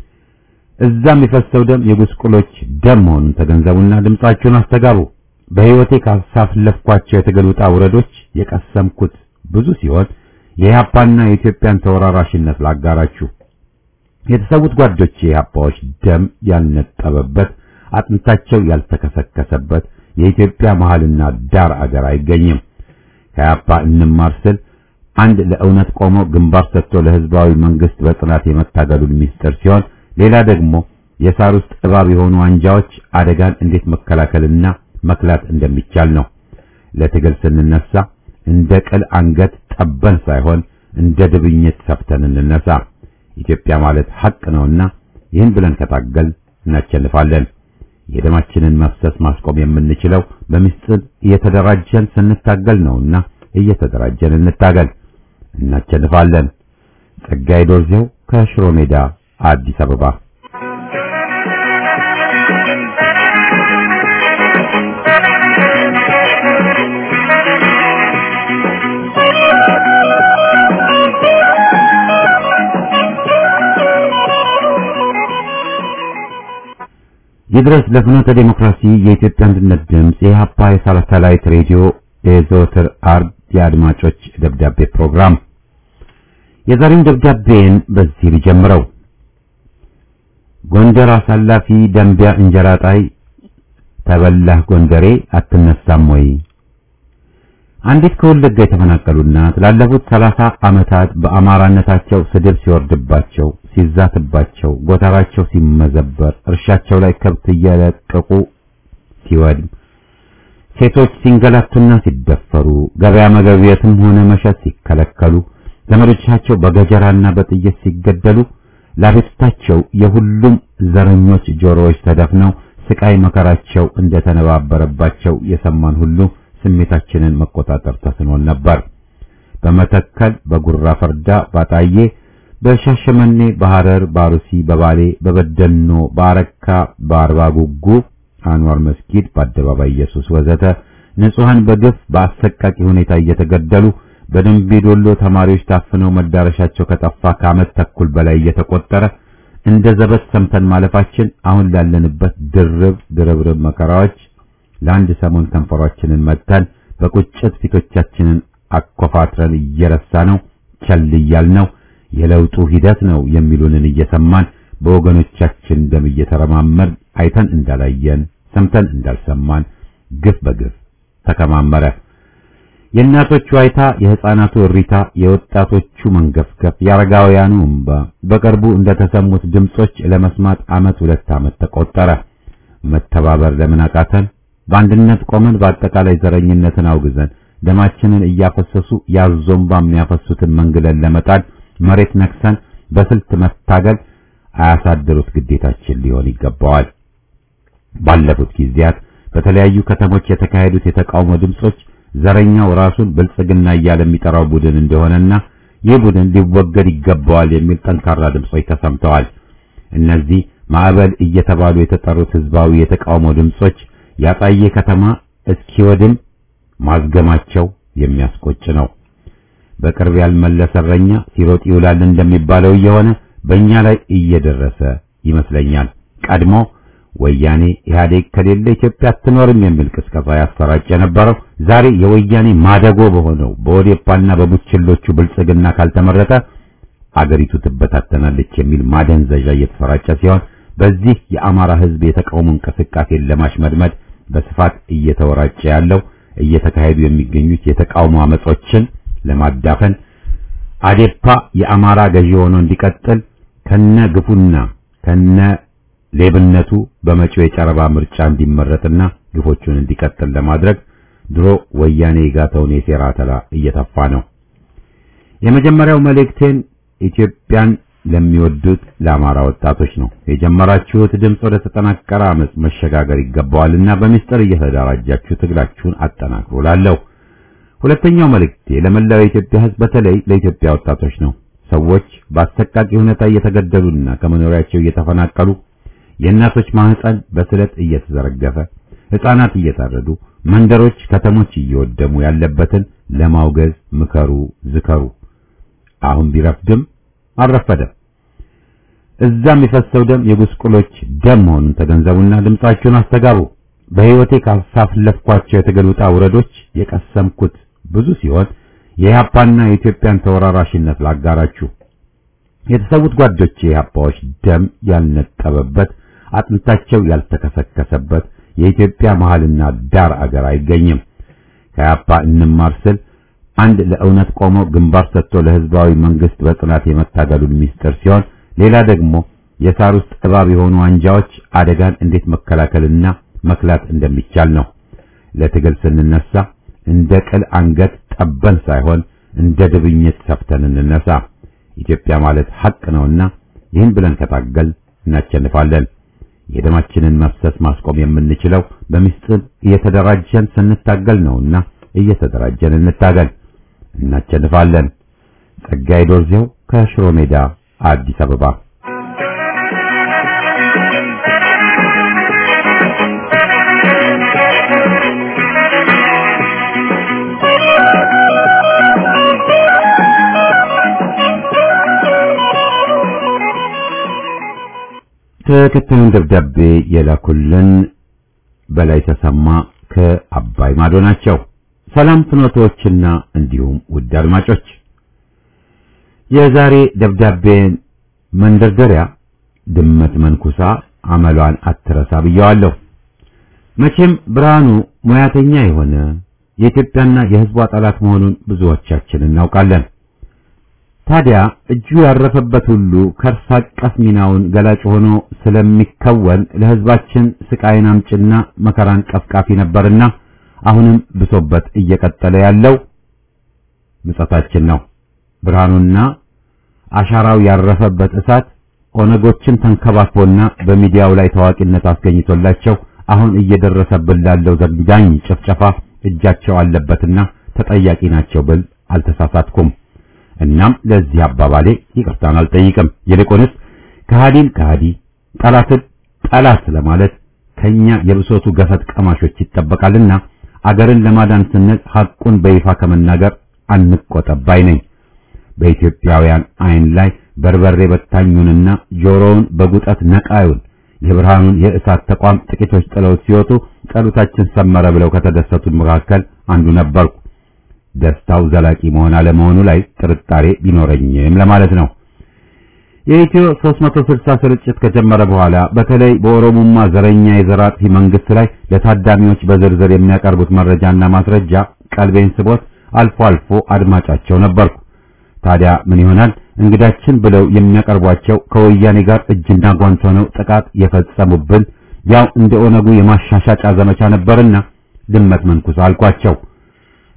እዛም የፈሰው ደም የጉስቁሎች ደም መሆኑን ተገንዘቡና ድምጻችሁን አስተጋቡ። በህይወቴ ካሳለፍኳቸው የትግል ውጣ ውረዶች የቀሰምኩት ብዙ ሲሆን የኢህአፓና የኢትዮጵያን ተወራራሽነት ላጋራችሁ። የተሰዉት ጓዶቼ የኢህአፓዎች ደም ያልነጠበበት አጥንታቸው ያልተከሰከሰበት የኢትዮጵያ መሃልና ዳር አገር አይገኝም። ከኢህአፓ እንማር ስል አንድ ለእውነት ቆሞ ግንባር ሰጥቶ ለህዝባዊ መንግስት በጽናት የመታገሉን ሚስጥር ሲሆን ሌላ ደግሞ የሳር ውስጥ እባብ የሆኑ አንጃዎች አደጋን እንዴት መከላከልና መክላት እንደሚቻል ነው። ለትግል ስንነሳ እንደ ቅል አንገት ጠበን ሳይሆን እንደ ድብኝት ሰፍተን እንነሳ። ኢትዮጵያ ማለት ሐቅ ነውና ይህን ብለን ከታገል እናቸልፋለን። የደማችንን መፍሰስ ማስቆም የምንችለው በሚስጥር እየተደራጀን ስንታገል ነውና እየተደራጀን እንታገል፣ እናቸልፋለን። ጸጋዬ ዶርዜው ከሽሮ ሜዳ አዲስ አበባ። ይድረስ ለፍኖተ ዲሞክራሲ የኢትዮጵያ አንድነት ድምጽ የኢህአፓ የሳተላይት ሬዲዮ የዘወትር አርብ የአድማጮች ደብዳቤ ፕሮግራም። የዛሬን ደብዳቤን በዚህ ልጀምረው። ጎንደር አሳላፊ ደንቢያ እንጀራ ጣይ ተበላህ ጎንደሬ አትነሳም ወይ? አንዲት ከወለጋ የተፈናቀሉና ላለፉት 30 ዓመታት በአማራነታቸው ስድብ ሲወርድባቸው ሲዛትባቸው ጎተራቸው ሲመዘበር እርሻቸው ላይ ከብት እየለቀቁ ሲወድም ሴቶች ሲንገላቱና ሲደፈሩ ገበያ መገብየትም ሆነ መሸጥ ሲከለከሉ ዘመዶቻቸው በገጀራና በጥይት ሲገደሉ ላቤታቸው የሁሉም ዘረኞች ጆሮዎች ተደፍነው ስቃይ መከራቸው እንደተነባበረባቸው የሰማን ሁሉ ስሜታችንን መቆጣጠር ተስኖን ነበር። በመተከል በጉራ ፈርዳ ባጣዬ በሻሸመኔ በሐረር ባሩሲ በባሌ በበደኖ ባረካ በአርባ ጉጉ አንዋር መስጊድ በአደባባይ ኢየሱስ ወዘተ ንጹሃን በግፍ በአሰቃቂ ሁኔታ እየተገደሉ በደንቢ ዶሎ ተማሪዎች ታፍነው መዳረሻቸው ከጠፋ ከዓመት ተኩል በላይ እየተቆጠረ እንደ ዘበት ሰምተን ማለፋችን አሁን ላለንበት ድርብርብ መከራዎች ለአንድ ሰሞን ከንፈራችንን መተን በቁጭት ፊቶቻችንን አኮፋትረን እየረሳ ነው ቸል እያልነው የለውጡ ሂደት ነው የሚሉንን እየሰማን በወገኖቻችን ደም እየተረማመር አይተን እንዳላየን ሰምተን እንዳልሰማን ግፍ በግፍ ተከማመረ። የእናቶቹ ዋይታ፣ የህፃናቱ እሪታ፣ የወጣቶቹ መንገፍገፍ፣ የአረጋውያኑ እንባ በቅርቡ እንደተሰሙት ድምጾች ለመስማት ዓመት 2 ዓመት ተቆጠረ። መተባበር ለምን አቃተን? በአንድነት ቆመን በአጠቃላይ ዘረኝነትን አውግዘን ደማችንን እያፈሰሱ ያዞምባ የሚያፈሱትን መንግለን ለመጣል መሬት ነክሰን በስልት መታገል አያሳድሩት ግዴታችን ሊሆን ይገባዋል። ባለፉት ጊዜያት በተለያዩ ከተሞች የተካሄዱት የተቃውሞ ድምጾች ዘረኛው ራሱን ብልጽግና እያለ የሚጠራው ቡድን እንደሆነና ይህ ቡድን ሊወገድ ይገባዋል የሚል ጠንካራ ድምጾች ተሰምተዋል። እነዚህ ማዕበል እየተባሉ የተጠሩት ህዝባዊ የተቃውሞ ድምጾች ያጣየ ከተማ እስኪወድም ማዝገማቸው የሚያስቆጭ ነው። በቅርብ ያልመለሰ እረኛ ሲሮጥ ይውላል እንደሚባለው እየሆነ በእኛ ላይ እየደረሰ ይመስለኛል። ቀድሞ ወያኔ ኢህአዴግ ከሌለ ኢትዮጵያ አትኖርም የሚል ቅስቀሳ ያሰራጭ የነበረው ዛሬ የወያኔ ማደጎ በሆነው በኦዴፓና በቡችሎቹ ብልጽግና ካልተመረጠ አገሪቱ ትበታተናለች የሚል ማደንዘዣ እየተሰራጨ ሲሆን በዚህ የአማራ ህዝብ የተቃውሞ እንቅስቃሴን ለማሽመድመድ በስፋት እየተወራጨ ያለው እየተካሄዱ የሚገኙት የተቃውሞ አመጾችን ለማዳፈን አዴፓ የአማራ ገዢ ሆኖ እንዲቀጥል ከነ ግፉና ከነ ሌብነቱ በመጪው የጨረባ ምርጫ እንዲመረጥና ግፎቹን እንዲቀጥል ለማድረግ ድሮ ወያኔ ጋተውን የሴራ ተላ እየተፋ ነው። የመጀመሪያው መልእክቴን ኢትዮጵያን ለሚወዱት ለአማራ ወጣቶች ነው። የጀመራችሁት ድምጽ ወደ ተጠናከረ አመጽ መሸጋገር ይገባዋልና በሚስጥር እየተደራጃችሁ ትግላችሁን አጠናክሩ እላለሁ። ሁለተኛው መልእክቴ ለመላው የኢትዮጵያ ህዝብ በተለይ ለኢትዮጵያ ወጣቶች ነው። ሰዎች በአሰቃቂ ሁኔታ እየተገደሉና ከመኖሪያቸው እየተፈናቀሉ የእናቶች ማህፀን በስለት እየተዘረገፈ ህፃናት እየታረዱ መንደሮች ከተሞች እየወደሙ ያለበትን ለማውገዝ ምከሩ ዝከሩ። አሁን ቢረፍድም አልረፈደም። እዛም የፈሰው ደም የጉስቁሎች ደም መሆኑን ተገንዘቡና ድምጻችሁን አስተጋቡ። በህይወቴ ካሳለፍኳቸው የትግል ውጣ ውረዶች የቀሰምኩት ብዙ ሲሆን የኢህአፓና የኢትዮጵያን ተወራራሽነት ላጋራችሁ። የተሰዉት ጓዶቼ የኢህአፓዎች ደም ያልነጠበበት አጥንታቸው ያልተከሰከሰበት የኢትዮጵያ መሃልና ዳር አገር አይገኝም። ከኢህአፓ እንማር ስል አንድ ለእውነት ቆሞ ግንባር ሰጥቶ ለህዝባዊ መንግስት በጽናት የመታገሉን ሚስጥር ሲሆን ሌላ ደግሞ የሳር ውስጥ እባብ የሆኑ አንጃዎች አደጋን እንዴት መከላከልና መክላት እንደሚቻል ነው። ለትግል ስንነሳ እንደ ቅል አንገት ጠበን ሳይሆን እንደ ድብኝት ሰፍተን እንነሳ። ኢትዮጵያ ማለት ሐቅ ነውና ይህን ብለን ከታገል እናቸንፋለን። የደማችንን መፍሰስ ማስቆም የምንችለው በሚስጥር እየተደራጀን ስንታገል ነውና እየተደራጀን እንታገል፣ እናቸንፋለን። ጸጋዬ ዶርዜው ከሽሮ ሜዳ አዲስ አበባ። ተከታዩን ደብዳቤ የላኩልን በላይ ተሰማ ከአባይ ማዶ ናቸው። ሰላም ፍኖቶችና እንዲሁም ውድ አድማጮች፣ የዛሬ ደብዳቤን መንደርደሪያ ድመት መንኩሳ አመሏን አትረሳ ብየዋለሁ። መቼም ብርሃኑ ሙያተኛ የሆነ የኢትዮጵያና የሕዝቧ ጠላት መሆኑን ብዙዎቻችን እናውቃለን። ታዲያ እጁ ያረፈበት ሁሉ ከርስ አቀፍ ሚናውን ገላጭ ሆኖ ስለሚከወን ለሕዝባችን ስቃይን አምጭና መከራን ቀፍቃፊ ነበርና አሁንም ብሶበት እየቀጠለ ያለው ምጸታችን ነው። ብርሃኑና አሻራው ያረፈበት እሳት ኦነጎችን ተንከባክቦና በሚዲያው ላይ ታዋቂነት አስገኝቶላቸው አሁን እየደረሰብን ላለው ዘግናኝ ጭፍጨፋ እጃቸው አለበትና ተጠያቂ ናቸው ብል አልተሳሳትኩም። እናም ለዚህ አባባሌ ይቅርታን አልጠይቅም። ይልቁንስ ከሃዲን ከሃዲ ጠላትን ጠላት ለማለት ከኛ የብሶቱ ገፈት ቀማሾች ይጠበቃልና አገርን ለማዳን ስንል ሐቁን በይፋ ከመናገር አንቆጠባይ ነኝ። በኢትዮጵያውያን አይን ላይ በርበሬ በታኙንና ጆሮውን በጉጠት ነቃዩን የብርሃኑን የእሳት ተቋም ጥቂቶች ጥለው ሲወጡ ጸሎታችን ሰመረ ብለው ከተደሰቱት መካከል አንዱ ነበርኩ። ደስታው ዘላቂ መሆን አለመሆኑ ላይ ጥርጣሬ ቢኖረኝም ለማለት ነው። የኢትዮ 360 ስርጭት ከጀመረ በኋላ በተለይ በኦሮሞማ ዘረኛ የዘራጥፊ መንግስት ላይ ለታዳሚዎች በዝርዝር የሚያቀርቡት መረጃና ማስረጃ ቀልቤን ስቦት አልፎ አልፎ አድማጫቸው ነበርኩ። ታዲያ ምን ይሆናል እንግዳችን ብለው የሚያቀርቧቸው ከወያኔ ጋር እጅና ጓንት ሆነው ጥቃት የፈጸሙብን ያው እንደ ኦነጉ የማሻሻጫ ዘመቻ ነበርና ድመት መንኩሳ አልኳቸው።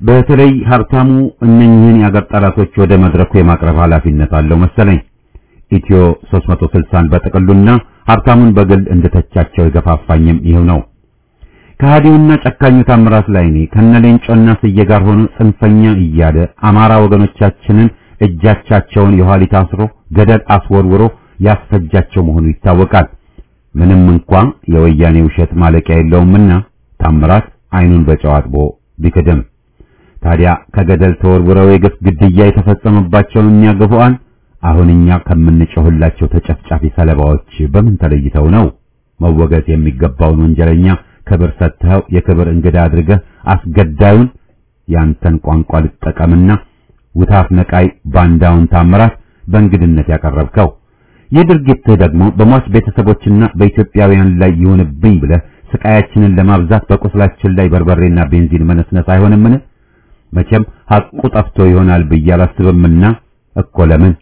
በተለይ ሀብታሙ እነኚህን የአገር ጠላቶች ወደ መድረኩ የማቅረብ ኃላፊነት አለው መሰለኝ። ኢትዮ 360ን በጥቅሉና ሀብታሙን በግል እንድተቻቸው የገፋፋኝም ይሄው ነው። ከሃዲውና ጨካኙ ታምራት ላይኔ ከነሌንጮና ስዬ ጋር ሆኖ ጽንፈኛ እያለ አማራ ወገኖቻችንን እጃቻቸውን የኋሊት አስሮ ገደል አስወርውሮ ያስፈጃቸው መሆኑ ይታወቃል። ምንም እንኳን የወያኔ ውሸት ማለቂያ የለውምና ታምራት አይኑን በጨው አጥቦ ቢክድም ታዲያ ከገደል ተወርውረው የግፍ ግድያ የተፈጸመባቸው የሚያገፉአን አሁንኛ ከምንጮህላቸው ተጨፍጫፊ ሰለባዎች በምን ተለይተው ነው? መወገዝ የሚገባውን ወንጀለኛ ክብር ሰጥተው የክብር እንግዳ አድርገህ አስገዳዩን ያንተን ቋንቋ ልጠቀምና ውታፍ ነቃይ ባንዳውን ታምራት በእንግድነት ያቀረብከው። ይህ ድርጊትህ ደግሞ በሟች ቤተሰቦችና በኢትዮጵያውያን ላይ ይሁንብኝ ብለህ ስቃያችንን ለማብዛት በቁስላችን ላይ በርበሬና ቤንዚን መነስነስ አይሆንምን? መቼም ሐቁ ጠፍቶ ይሆናል ብዬ አላስብምና እኮ ለምን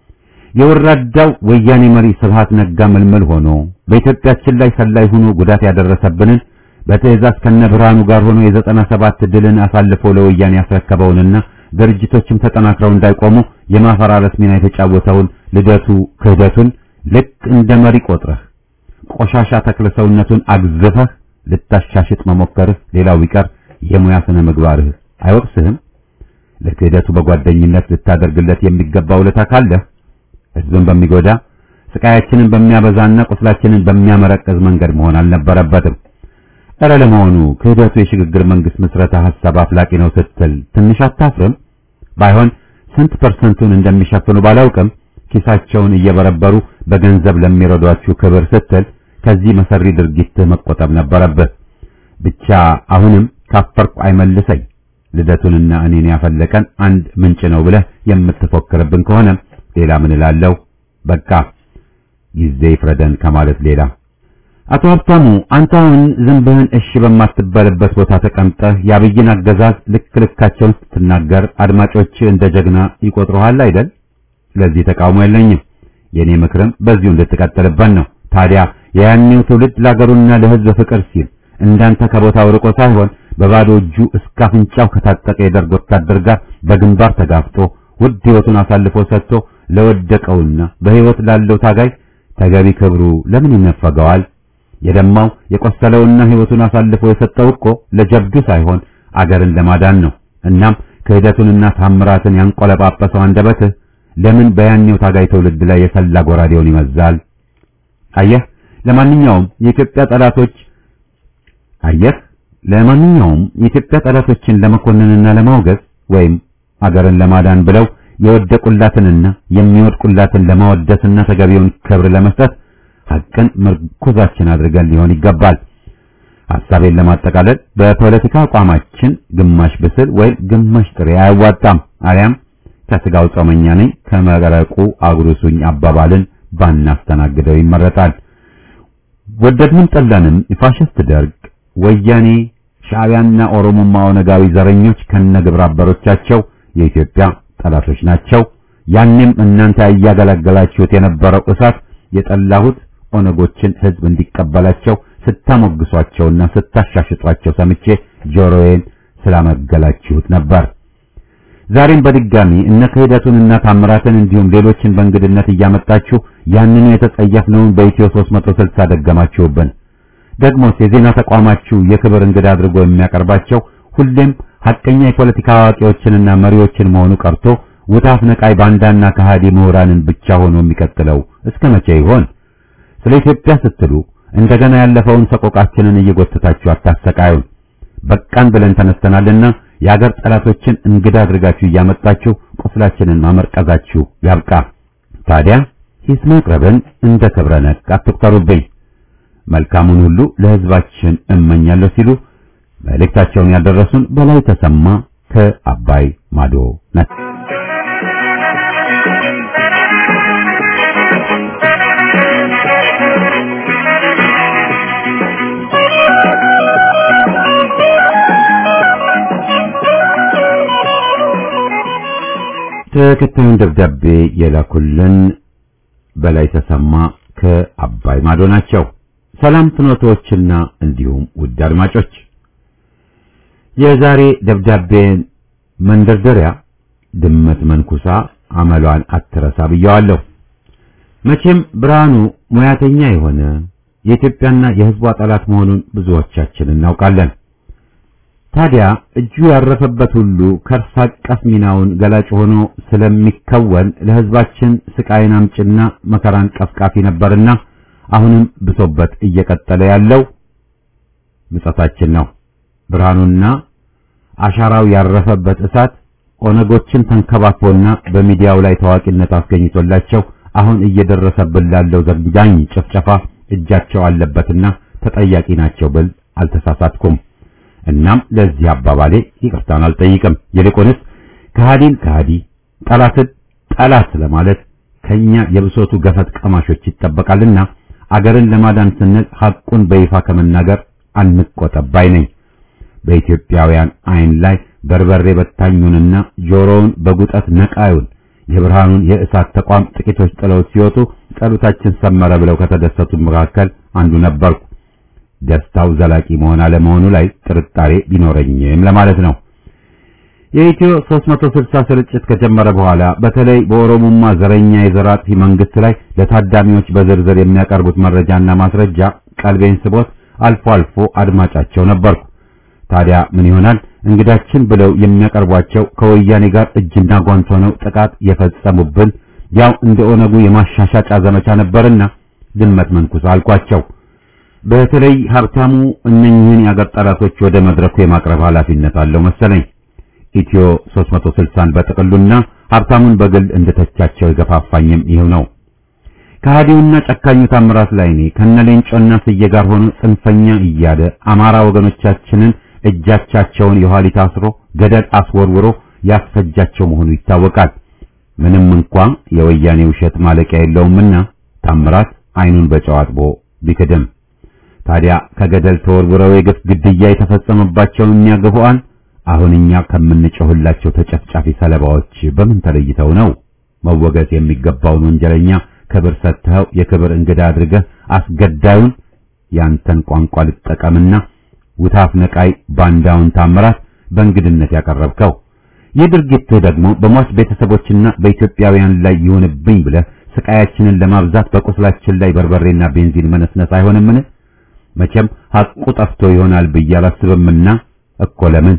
የወራዳው ወያኔ መሪ ስብሃት ነጋ መልመል ሆኖ በኢትዮጵያችን ላይ ሰላይ ሆኖ ጉዳት ያደረሰብንን በትዕዛዝ ከነብርሃኑ ጋር ሆኖ የ97 ድልን አሳልፎ ለወያኔ ያስረከበውንና ድርጅቶችም ተጠናክረው እንዳይቆሙ የማፈራረስ ሚና የተጫወተውን ልደቱ ክህደቱን ልክ እንደ መሪ ቆጥረህ ቆሻሻ ተክለ ሰውነቱን አግዝፈህ ልታሻሽጥ መሞከርህ ሌላው ቢቀር የሙያ ስነ ምግባርህ አይወቅስህም? ለክህደቱ በጓደኝነት ልታደርግለት የሚገባው ውለታ ካለ ህዝብን በሚጎዳ ስቃያችንን በሚያበዛና ቁስላችንን በሚያመረቅዝ መንገድ መሆን አልነበረበትም። እረ ለመሆኑ ክህደቱ የሽግግር መንግስት መስረታ ሐሳብ አፍላቂ ነው ስትል ትንሽ አታፍርም? ባይሆን ስንት ፐርሰንቱን እንደሚሸፍኑ ባላውቅም ኪሳቸውን እየበረበሩ በገንዘብ ለሚረዷችሁ ክብር ስትል ከዚህ መሰሪ ድርጊት መቆጠብ ነበረብህ። ብቻ አሁንም ካፈርኩ አይመልሰኝ ልደቱንና እኔን ያፈለቀን አንድ ምንጭ ነው ብለህ የምትፎክርብን ከሆነ ሌላ ምን እላለሁ? በቃ ጊዜ ይፍረደን ከማለት ሌላ። አቶ ሀብታሙ አንተ አሁን ዝንብህን እሺ በማትባልበት ቦታ ተቀምጠህ የአብይን አገዛዝ ልክልካቸውን ስትናገር አድማጮች እንደ ጀግና ይቆጥሩሃል አይደል? ስለዚህ ተቃውሞ የለኝም። የኔ ምክርም በዚሁ እንድትቀጥልበት ነው። ታዲያ የያኔው ትውልድ ለሀገሩና ለሕዝብ ፍቅር ሲል እንዳንተ ከቦታው ርቆ ሳይሆን በባዶ እጁ እስከ አፍንጫው ከታጠቀ የደርግ ወታደር ጋር በግንባር ተጋፍጦ ውድ ሕይወቱን አሳልፎ ሰጥቶ ለወደቀውና በሕይወት ላለው ታጋይ ተገቢ ክብሩ ለምን ይነፈገዋል? የደማው የቆሰለውና ሕይወቱን አሳልፎ የሰጠው እኮ ለጀብዱ ሳይሆን አገርን ለማዳን ነው። እናም ክህደቱንና ታምራትን ያንቆለጳጰሰው አንደበትህ ለምን በያኔው ታጋይ ትውልድ ላይ የሰላ ጎራዴውን ይመዛል? ለማንኛውም የኢትዮጵያ ጠላቶችን ለመኮንንና ለማውገዝ ወይም አገርን ለማዳን ብለው የወደቁላትንና የሚወድቁላትን ለማወደስና ተገቢውን ክብር ለመስጠት ሐቅን ምርኩዛችን አድርገን ሊሆን ይገባል። ሐሳቤን ለማጠቃለል በፖለቲካ አቋማችን ግማሽ ብስል ወይም ግማሽ ጥሬ አያዋጣም። አሊያም ከስጋው ጾመኛ ነኝ ከመረቁ አጉርሱኝ አባባልን ባናስተናግደው ይመረጣል። ወደድንም ጠላንም ፋሽስት ደርግ፣ ወያኔ፣ ሻዕቢያና ኦሮሞማ ኦነጋዊ ዘረኞች ከነግብረ አበሮቻቸው የኢትዮጵያ ጠላቶች ናቸው። ያንም እናንተ ያያገለገላችሁት የነበረው እሳት የጠላሁት ኦነጎችን ህዝብ እንዲቀበላቸው ስታሞግሷቸውና ስታሻሽጧቸው ሰምቼ ጆሮዬን ስላመገላችሁት ነበር። ዛሬም በድጋሚ እነ ክህደቱንና ታምራትን እንዲሁም ሌሎችን በእንግድነት እያመጣችሁ ያንኑ የተጸየፍነውን በኢትዮ 360 ደገማችሁብን። ደግሞስ የዜና ተቋማችሁ የክብር እንግዳ አድርጎ የሚያቀርባቸው ሁሌም ሐቀኛ የፖለቲካ አዋቂዎችንና መሪዎችን መሆኑ ቀርቶ ውታፍ ነቃይ ባንዳና ከሃዲ ምሁራንን ብቻ ሆኖ የሚቀጥለው እስከ መቼ ይሆን? ስለ ኢትዮጵያ ስትሉ እንደገና ያለፈውን ሰቆቃችንን እየጎተታችሁ አታሰቃዩን። በቃን ብለን ተነስተናልና የአገር ጠላቶችን እንግዳ አድርጋችሁ እያመጣችሁ ቁስላችንን ማመርቀዛችሁ ያብቃ። ታዲያ ሂስ ማቅረብን እንደ ክብረ ነክ አትቁጠሩብኝ። መልካሙን ሁሉ ለሕዝባችን እመኛለሁ ሲሉ መልእክታቸውን ያደረሱን በላይ ተሰማ ከአባይ ማዶ ናቸው። ተከታዩን ደብዳቤ የላኩልን በላይ ተሰማ ከአባይ ማዶ ናቸው። ሰላም ፍኖቶችና እንዲሁም ውድ አድማጮች፣ የዛሬ ደብዳቤን መንደርደሪያ ድመት መንኩሳ አመሏን አትረሳ ብየዋለሁ። መቼም ብርሃኑ ሙያተኛ የሆነ የኢትዮጵያና የሕዝቧ ጠላት መሆኑን ብዙዎቻችን እናውቃለን። ታዲያ እጁ ያረፈበት ሁሉ ከርስ አቀፍ ሚናውን ገላጭ ሆኖ ስለሚከወን ለሕዝባችን ስቃይን አምጭና መከራን ቀፍቃፊ ነበርና አሁንም ብሶበት እየቀጠለ ያለው ምጸታችን ነው። ብርሃኑና አሻራው ያረፈበት እሳት ኦነጎችን ተንከባክቦና በሚዲያው ላይ ታዋቂነት አስገኝቶላቸው አሁን እየደረሰብን ላለው ዘግናኝ ጭፍጨፋ እጃቸው አለበትና ተጠያቂ ናቸው ብል አልተሳሳትኩም። እናም ለዚህ አባባሌ ይቅርታን አልጠይቅም። ይልቁንስ ከሃዲን ከሃዲ ጠላትን ጠላት ለማለት ከኛ የብሶቱ ገፈት ቀማሾች ይጠበቃልና አገርን ለማዳን ስንል ሐቁን በይፋ ከመናገር አንቆጠባይ ነኝ። በኢትዮጵያውያን አይን ላይ በርበሬ በታኙንና ጆሮውን በጉጠት ነቃዩን የብርሃኑን የእሳት ተቋም ጥቂቶች ጥለው ሲወጡ ጸሎታችን ሰመረ ብለው ከተደሰቱት መካከል አንዱ ነበርኩ። ደስታው ዘላቂ መሆን አለመሆኑ ላይ ጥርጣሬ ቢኖረኝም ለማለት ነው። የኢትዮ 360 ስርጭት ከጀመረ በኋላ በተለይ በኦሮሞማ ዘረኛ የዘራፊ መንግስት ላይ ለታዳሚዎች በዝርዝር የሚያቀርቡት መረጃና ማስረጃ ቀልቤን ስቦት አልፎ አልፎ አድማጫቸው ነበርኩ። ታዲያ ምን ይሆናል እንግዳችን ብለው የሚያቀርቧቸው ከወያኔ ጋር እጅና ጓንት ሆነው ጥቃት የፈጸሙብን ያው እንደ ኦነጉ የማሻሻጫ ዘመቻ ነበርና ድመት መንኩሳ አልኳቸው። በተለይ ሀብታሙ እነኚህን ያገር ጠላቶች ወደ መድረኩ የማቅረብ ኃላፊነት አለው መሰለኝ። ኢትዮ 360ን በጥቅሉና ሀብታሙን በግል እንደተቻቸው የገፋፋኝም ይሄው ነው። ከሃዲውና ጨካኙ ታምራት ላይኔ ከነሌንጮና ስዬ ጋር ሆኖ ጽንፈኛ እያለ አማራ ወገኖቻችንን እጃቻቸውን የኋሊት አስሮ ገደል አስወርውሮ ያስፈጃቸው መሆኑ ይታወቃል። ምንም እንኳን የወያኔ ውሸት ማለቂያ የለውምና ታምራት አይኑን በጨው አጥቦ ቢክድም ታዲያ ከገደል ተወርውረው የግፍ ግድያ የተፈጸመባቸው የሚያገፉአን አሁን እኛ ከምንጮህላቸው ተጨፍጫፊ ሰለባዎች በምን ተለይተው ነው? መወገዝ የሚገባውን ወንጀለኛ ክብር ሰጥተው የክብር እንግዳ አድርገህ አስገዳዩን ያንተን ቋንቋ ልጠቀምና ውታፍ ነቃይ ባንዳውን ታምራት በእንግድነት ያቀረብከው። ይህ ድርጊትህ ደግሞ በሟች ቤተሰቦችና በኢትዮጵያውያን ላይ ይሁንብኝ ብለህ ስቃያችንን ለማብዛት በቁስላችን ላይ በርበሬና ቤንዚን መነስነስ አይሆንምን? መቼም ሐቁ ጠፍቶ ይሆናል ብዬ አላስብምና እኮ ለምን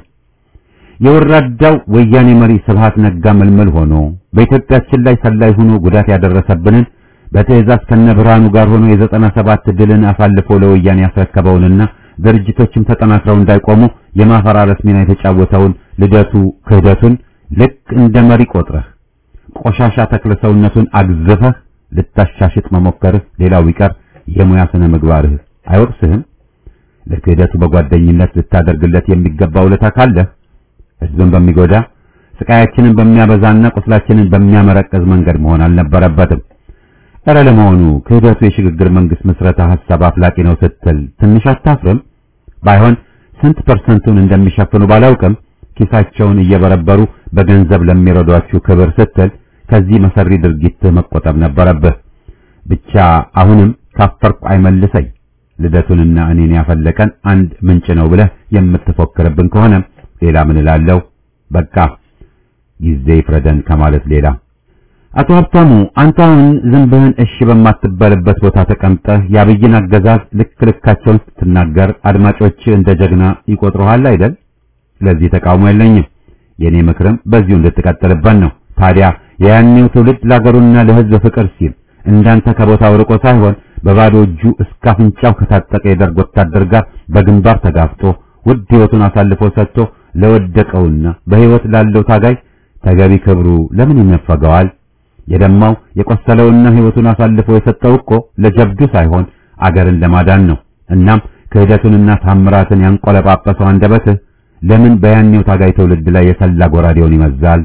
የወራዳው ወያኔ መሪ ስብሃት ነጋ መልመል ሆኖ በኢትዮጵያችን ላይ ሰላይ ሆኖ ጉዳት ያደረሰብንን በትዕዛዝ ከነብርሃኑ ጋር ሆኖ የ97 ድልን አሳልፎ ለወያኔ ያስረከበውንና ድርጅቶችም ተጠናክረው እንዳይቆሙ የማፈራረስ ሚና የተጫወተውን ልደቱ ክህደቱን ልክ እንደ መሪ ቆጥረህ ቆሻሻ ተክለሰውነቱን አግዝፈህ ልታሻሽጥ መሞከርህ ሌላው ቢቀር የሙያ ስነ ምግባርህ አይወቅስህም? ለክህደቱ በጓደኝነት ልታደርግለት የሚገባው ውለታ ካለህ ህዝብን በሚጎዳ ስቃያችንን በሚያበዛና ቁስላችንን በሚያመረቅዝ መንገድ መሆን አልነበረበትም። ኧረ ለመሆኑ ክህደቱ የሽግግር መንግስት መስረታ ሐሳብ አፍላቂ ነው ስትል ትንሽ አታፍርም? ባይሆን ስንት ፐርሰንቱን እንደሚሸፍኑ ባላውቅም ኪሳቸውን እየበረበሩ በገንዘብ ለሚረዷችሁ ክብር ስትል ከዚህ መሰሪ ድርጊት መቆጠብ ነበረብህ። ብቻ አሁንም ካፈርኩ አይመልሰኝ። ልደቱንና እኔን ያፈለቀን አንድ ምንጭ ነው ብለህ የምትፎክርብን ከሆነ ሌላ ምን እላለሁ? በቃ ጊዜ ይፍረደን ከማለት ሌላ። አቶ ሀብታሙ አንተ አሁን ዝንብህን እሺ በማትበልበት ቦታ ተቀምጠህ የአብይን አገዛዝ ልክ ልካቸውን ስትናገር አድማጮች እንደ ጀግና ይቆጥሩሃል አይደል? ለዚህ ተቃውሞ የለኝም። የኔ ምክርም በዚሁ እንድትቀጥልበት ነው። ታዲያ የያኔው ትውልድ ለአገሩና ለሕዝብ ፍቅር ሲል እንዳንተ ከቦታው ርቆ ሳይሆን በባዶ እጁ እስከ አፍንጫው ከታጠቀ የደርግ ወታደር ጋር በግንባር ተጋፍጦ ውድ ሕይወቱን አሳልፎ ሰጥቶ ለወደቀውና በሕይወት ላለው ታጋይ ተገቢ ክብሩ ለምን ይነፈገዋል? የደማው የቆሰለውና ሕይወቱን አሳልፎ የሰጠው እኮ ለጀብዱ ሳይሆን አገርን ለማዳን ነው። እናም ክህደቱንና ታምራትን ያንቆለጳጰሰው አንደበትህ ለምን በያኔው ታጋይ ትውልድ ላይ የሰላ ጎራዴውን ይመዛል?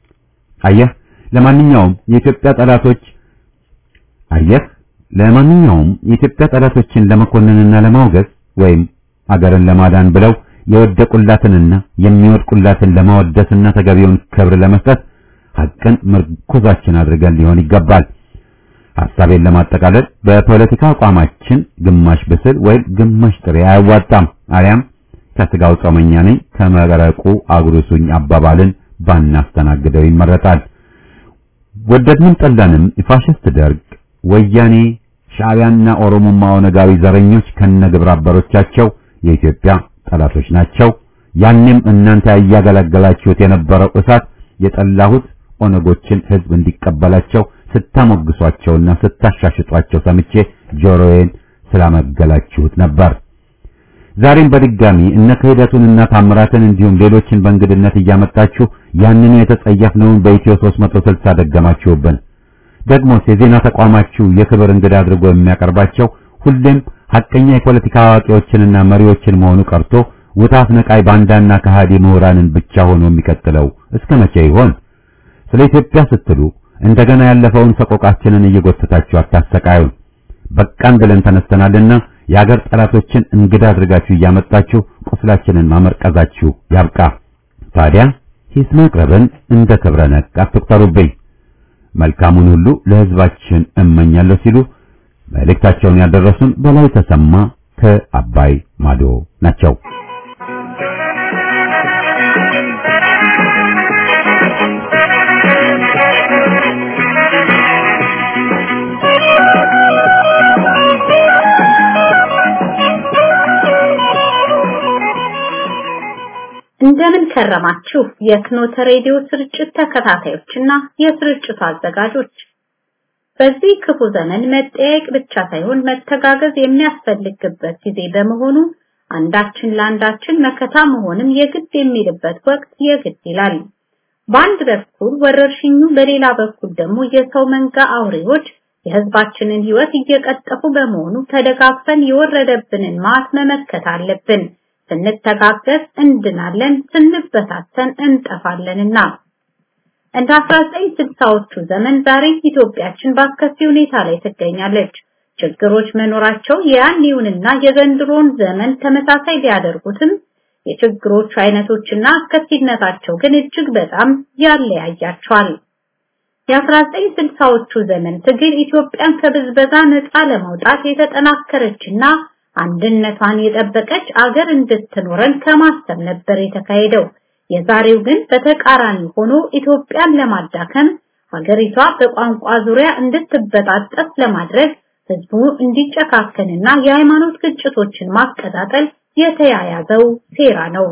ለማንኛውም የኢትዮጵያ ጠላቶችን ለመኮንንና ለማውገዝ ወይም አገርን ለማዳን ብለው የወደቁላትንና የሚወድቁላትን ለማወደስና ተገቢውን ክብር ለመስጠት ሐቅን ምርኩዛችን አድርገን ሊሆን ይገባል። ሐሳቤን ለማጠቃለል በፖለቲካ አቋማችን ግማሽ ብስል ወይም ግማሽ ጥሬ አያዋጣም። አሊያም ከስጋው ጾመኛ ነኝ ከመረቁ አጉርሱኝ አባባልን ባናስተናግደው ይመረጣል። ወደድንም ጠላንም ፋሽስት ደርግ፣ ወያኔ፣ ሻዕቢያና ኦሮሞማ ኦነጋዊ ዘረኞች ከነግብረ አበሮቻቸው የኢትዮጵያ ጠላቶች ናቸው። ያንም እናንተ ያያገለገላችሁት የነበረው እሳት የጠላሁት ኦነጎችን ህዝብ እንዲቀበላቸው ስታሞግሷቸውና ስታሻሽጧቸው ሰምቼ ጆሮዬን ስላመገላችሁት ነበር። ዛሬም በድጋሚ እነ ክህደቱንና ታምራትን እንዲሁም ሌሎችን በእንግድነት እያመጣችሁ ያንኑ የተጸየፍነውን በኢትዮ 360 ደገማችሁብን። ደግሞስ የዜና ተቋማችሁ የክብር እንግዳ አድርጎ የሚያቀርባቸው ሁሌም ሐቀኛ የፖለቲካ አዋቂዎችንና መሪዎችን መሆኑ ቀርቶ ውታፍ ነቃይ ባንዳና ከሃዲ ምሁራንን ብቻ ሆኖ የሚቀጥለው እስከ መቼ ይሆን? ስለ ኢትዮጵያ ስትሉ እንደገና ያለፈውን ሰቆቃችንን እየጎተታችሁ አታሰቃዩን። በቃን ብለን ተነስተናልና የአገር ጠላቶችን እንግዳ አድርጋችሁ እያመጣችሁ ቁስላችንን ማመርቀዛችሁ ያብቃ። ታዲያ ሂስ ማቅረብን እንደ ክብረ ነክ አትቁጠሩብኝ። መልካሙን ሁሉ ለሕዝባችን እመኛለሁ ሲሉ መልእክታቸውን ያደረሱን በላይ ተሰማ ከአባይ ማዶ ናቸው። እንደምን ከረማችሁ የክኖተ ሬዲዮ ስርጭት ተከታታዮችና የስርጭቱ አዘጋጆች። በዚህ ክፉ ዘመን መጠያየቅ ብቻ ሳይሆን መተጋገዝ የሚያስፈልግበት ጊዜ በመሆኑ አንዳችን ለአንዳችን መከታ መሆንም የግድ የሚልበት ወቅት የግድ ይላል። በአንድ በኩል ወረርሽኙ፣ በሌላ በኩል ደግሞ የሰው መንጋ አውሬዎች የህዝባችንን ህይወት እየቀጠፉ በመሆኑ ተደጋግፈን የወረደብንን ማት መመከት አለብን። ስንተጋገዝ እንድናለን፣ ስንበታተን እንጠፋለንና። እንደ 1960ዎቹ ዘመን ዛሬ ኢትዮጵያችን በአስከፊ ሁኔታ ላይ ትገኛለች። ችግሮች መኖራቸው ያኔውንና የዘንድሮን ዘመን ተመሳሳይ ሊያደርጉትም የችግሮቹ አይነቶችና አስከፊነታቸው ግን እጅግ በጣም ያለያያቸዋል። የ1960ዎቹ ዘመን ትግል ኢትዮጵያን ከብዝበዛ ነፃ ለማውጣት የተጠናከረችና አንድነቷን የጠበቀች አገር እንድትኖረን ከማሰብ ነበር የተካሄደው። የዛሬው ግን በተቃራኒ ሆኖ ኢትዮጵያን ለማዳከም፣ ሀገሪቷ በቋንቋ ዙሪያ እንድትበጣጠስ ለማድረግ፣ ህዝቡ እንዲጨካከንና የሃይማኖት ግጭቶችን ማቀጣጠል የተያያዘው ሴራ ነው።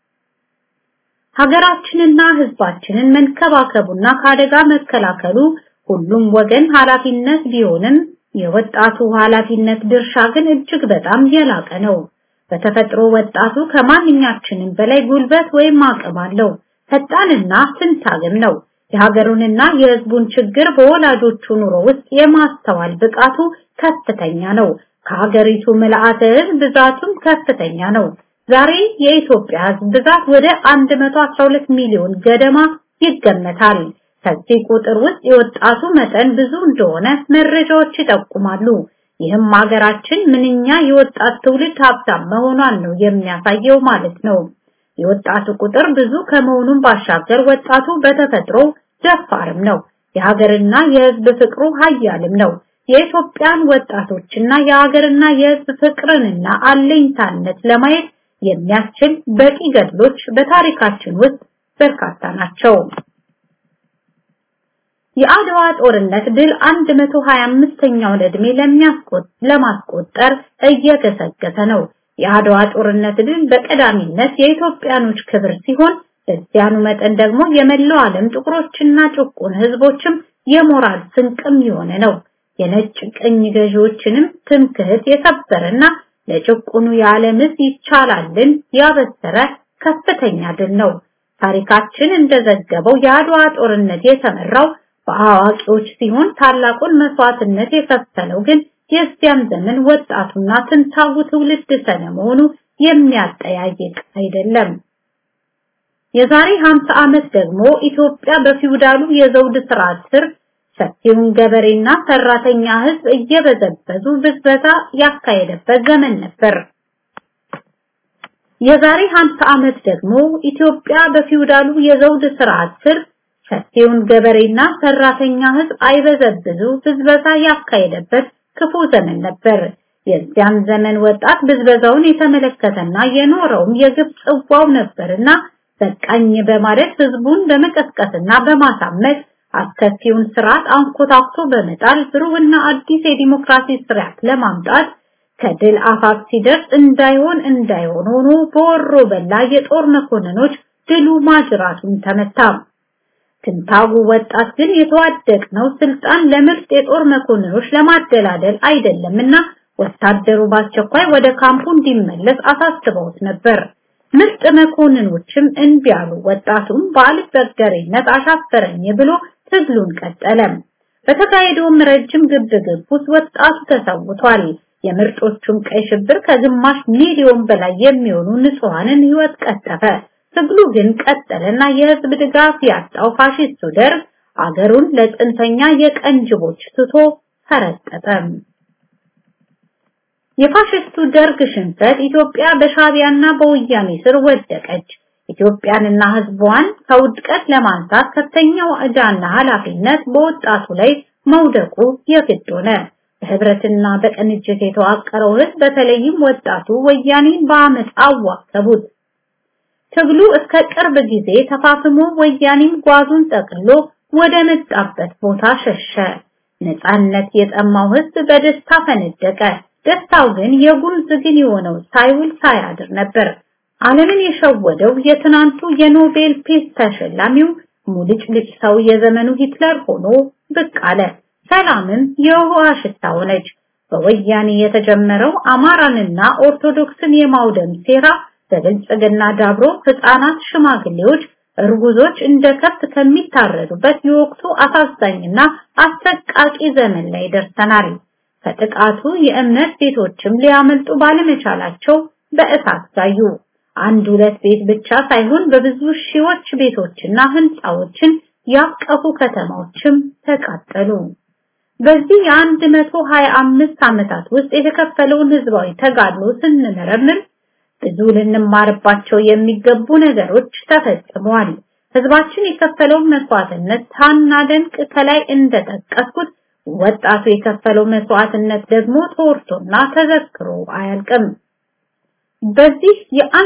ሀገራችንና ህዝባችንን መንከባከቡና ከአደጋ መከላከሉ ሁሉም ወገን ኃላፊነት ቢሆንም የወጣቱ ኃላፊነት ድርሻ ግን እጅግ በጣም የላቀ ነው። በተፈጥሮ ወጣቱ ከማንኛችንም በላይ ጉልበት ወይም አቅም አለው። ፈጣንና ስንታግም ነው። የሀገሩንና የህዝቡን ችግር በወላጆቹ ኑሮ ውስጥ የማስተዋል ብቃቱ ከፍተኛ ነው። ከሀገሪቱ ምልአተ ህዝብ ብዛቱም ከፍተኛ ነው። ዛሬ የኢትዮጵያ ህዝብ ብዛት ወደ 112 ሚሊዮን ገደማ ይገመታል። ከዚህ ቁጥር ውስጥ የወጣቱ መጠን ብዙ እንደሆነ መረጃዎች ይጠቁማሉ። ይህም ሀገራችን ምንኛ የወጣት ትውልድ ሀብታም መሆኗን ነው የሚያሳየው ማለት ነው። የወጣቱ ቁጥር ብዙ ከመሆኑም ባሻገር ወጣቱ በተፈጥሮ ደፋርም ነው። የሀገርና የህዝብ ፍቅሩ ኃያልም ነው። የኢትዮጵያን ወጣቶችና የሀገርና የህዝብ ፍቅርንና አለኝታነት ለማየት የሚያስችል በቂ ገድሎች በታሪካችን ውስጥ በርካታ ናቸው። የአድዋ ጦርነት ድል 125ኛውን ዕድሜ ለማስቆጠር እየገሰገሰ ነው። የአድዋ ጦርነት ድል በቀዳሚነት የኢትዮጵያኖች ክብር ሲሆን በዚያኑ መጠን ደግሞ የመላው ዓለም ጥቁሮችና ጭቁን ህዝቦችም የሞራል ስንቅም የሆነ ነው። የነጭ ቅኝ ገዢዎችንም ትምክህት የሰበረና ለጭቁኑ የዓለም ህዝብ ይቻላልን ያበሰረ ከፍተኛ ድል ነው። ታሪካችን እንደዘገበው የአድዋ ጦርነት የተመራው በአዋቂዎች ሲሆን ታላቁን መስዋዕትነት የከፈለው ግን የዚያን ዘመን ወጣቱና ትንታው ትውልድ ሰለመሆኑ የሚያጠያይቅ አይደለም። የዛሬ 50 ዓመት ደግሞ ኢትዮጵያ በፊውዳሉ የዘውድ ስርዓት ስር ሰፊውን ገበሬና ሰራተኛ ህዝብ እየበዘበዙ ብዝበዛ ያካሄደበት ዘመን ነበር። የዛሬ 50 ዓመት ደግሞ ኢትዮጵያ በፊውዳሉ የዘውድ ስርዓት ስር ሰፊውን ገበሬና ሰራተኛ ህዝብ አይበዘብዙ ብዝበዛ ያካሄደበት ክፉ ዘመን ነበር። የዚያን ዘመን ወጣት ብዝበዛውን የተመለከተና የኖረውም የግፍ ጽዋው ነበርና በቃኝ በማለት ህዝቡን በመቀስቀስና በማሳመት አስከፊውን ስርዓት አንኮታክቶ በመጣል ብሩህና አዲስ የዲሞክራሲ ስርዓት ለማምጣት ከድል አፋፍ ሲደርስ እንዳይሆን ሆኖ በወሮ በላ የጦር መኮንኖች ድሉ ማጅራቱን ተመታ። ትንታጉ ወጣት ግን የተዋደቅነው ስልጣን ለምርጥ የጦር መኮንኖች ለማደላደል አይደለምና ወታደሩ ባስቸኳይ ወደ ካምፑ እንዲመለስ አሳስበውት ነበር። ምርጥ መኮንኖችም እንቢ አሉ። ወጣቱም ባልበገሬነት አሻፈረኝ ብሎ ትግሉን ቀጠለ። በተካሄደውም ረጅም ግብግብ ውስጥ ወጣቱ ተሰውቷል። የምርጦቹም ቀይ ሽብር ከግማሽ ሚሊዮን በላይ የሚሆኑ ንጹሃንን ህይወት ቀጠፈ። ትግሉ ግን ቀጠለና የህዝብ ድጋፍ ያጣው ፋሺስቱ ደርግ አገሩን ለጥንተኛ የቀንጅቦች ትቶ ፈረጠጠ። የፋሺስቱ ደርግ ሽንፈት ኢትዮጵያ በሻቢያና በወያኔ ስር ወደቀች። ኢትዮጵያንና ህዝቧን ከውድቀት ለማንሳት ከፍተኛው ዕዳና ኃላፊነት በወጣቱ ላይ መውደቁ የግድ ሆነ። በህብረትና በቅንጅት የተዋቀረው ህዝብ በተለይም ወጣቱ ወያኔን በአመት አዋከቡት። ትግሉ እስከ ቅርብ ጊዜ ተፋፍሞ ወያኔም ጓዙን ጠቅሎ ወደ መጣበት ቦታ ሸሸ። ነፃነት የጠማው ህዝብ በደስታ ፈነደቀ። ደስታው ግን የጉልዝ ግን የሆነው ሳይውል ሳያድር ነበር። ዓለምን የሸወደው የትናንቱ የኖቤል ፒስ ተሸላሚው ሙልጭልጭ ሰው የዘመኑ ሂትለር ሆኖ ብቅ አለ። ሰላምን የውሃ ሽታ ሆነች። በወያኔ የተጀመረው አማራንና ኦርቶዶክስን የማውደም ሴራ በብልጽግና ዳብሮ ህፃናት፣ ሽማግሌዎች፣ እርጉዞች እንደ ከብት ከሚታረዱበት የወቅቱ አሳዛኝና አሰቃቂ ዘመን ላይ ደርሰናል። ከጥቃቱ የእምነት ቤቶችም ሊያመልጡ ባለመቻላቸው በእሳት ጋዩ። አንድ ሁለት ቤት ብቻ ሳይሆን በብዙ ሺዎች ቤቶችና ህንጻዎችን ያቀፉ ከተማዎችም ተቃጠሉ። በዚህ የ125 ዓመታት ውስጥ የተከፈለውን ህዝባዊ ተጋድሎ ስንመረምር ብዙ ልንማርባቸው የሚገቡ ነገሮች ተፈጽመዋል። ህዝባችን የከፈለው መስዋዕትነት ታናደንቅ ከላይ እንደጠቀስኩት ወጣቱ የከፈለው መስዋዕትነት ደግሞ ተወርቶና ተዘክሮ አያልቅም። በዚህ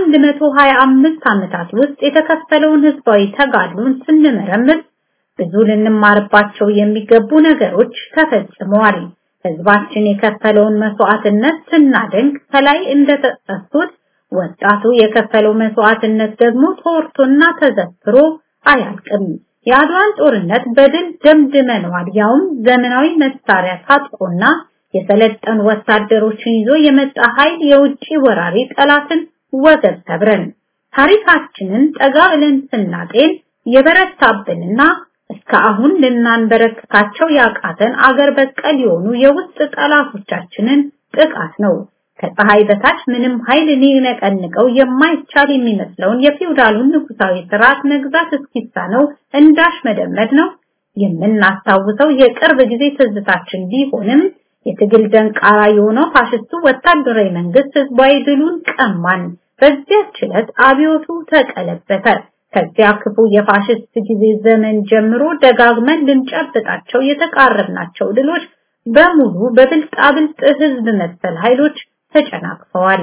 የ125 ዓመታት ውስጥ የተከፈለውን ህዝባዊ ተጋድሎን ስንመረምር ብዙ ልንማርባቸው የሚገቡ ነገሮች ተፈጽመዋል። ህዝባችን የከፈለውን መስዋዕትነት ስናደንቅ ከላይ እንደተጠቀሱት ወጣቱ የከፈለው መስዋዕትነት ደግሞ ተወርቶና ተዘክሮ አያልቅም። የአድዋን ጦርነት በድል ደምድመናል። ያውም ዘመናዊ መሳሪያ ታጥቆና የሰለጠኑ ወታደሮችን ይዞ የመጣ ኃይል የውጪ ወራሪ ጠላትን ወገብ ሰብረን ታሪካችንን ጠጋ ብለን ስናጤን የበረታብንና እስከ አሁን ልናንበረክካቸው ያቃተን አገር በቀል የሆኑ የውስጥ ጠላቶቻችንን ጥቃት ነው። ከፀሐይ በታች ምንም ኃይል ሊነቀንቀው የማይቻል የሚመስለውን የፊውዳሉን ንጉሳዊ ስርዓት መግዛት እስኪሳነው እንዳሽ መደመድ ነው የምናስታውሰው የቅርብ ጊዜ ትዝታችን ቢሆንም የትግል ደንቃራ የሆነው ፋሽስቱ ወታደራዊ መንግስት ህዝባዊ ድሉን ቀማን። በዚያች ዕለት አብዮቱ ተቀለበሰ። ከዚያ ክፉ የፋሽስት ጊዜ ዘመን ጀምሮ ደጋግመን ልንጨብጣቸው የተቃረብናቸው ድሎች በሙሉ በብልጣብልጥ ህዝብ መሰል ኃይሎች ተጨናቅፈዋል።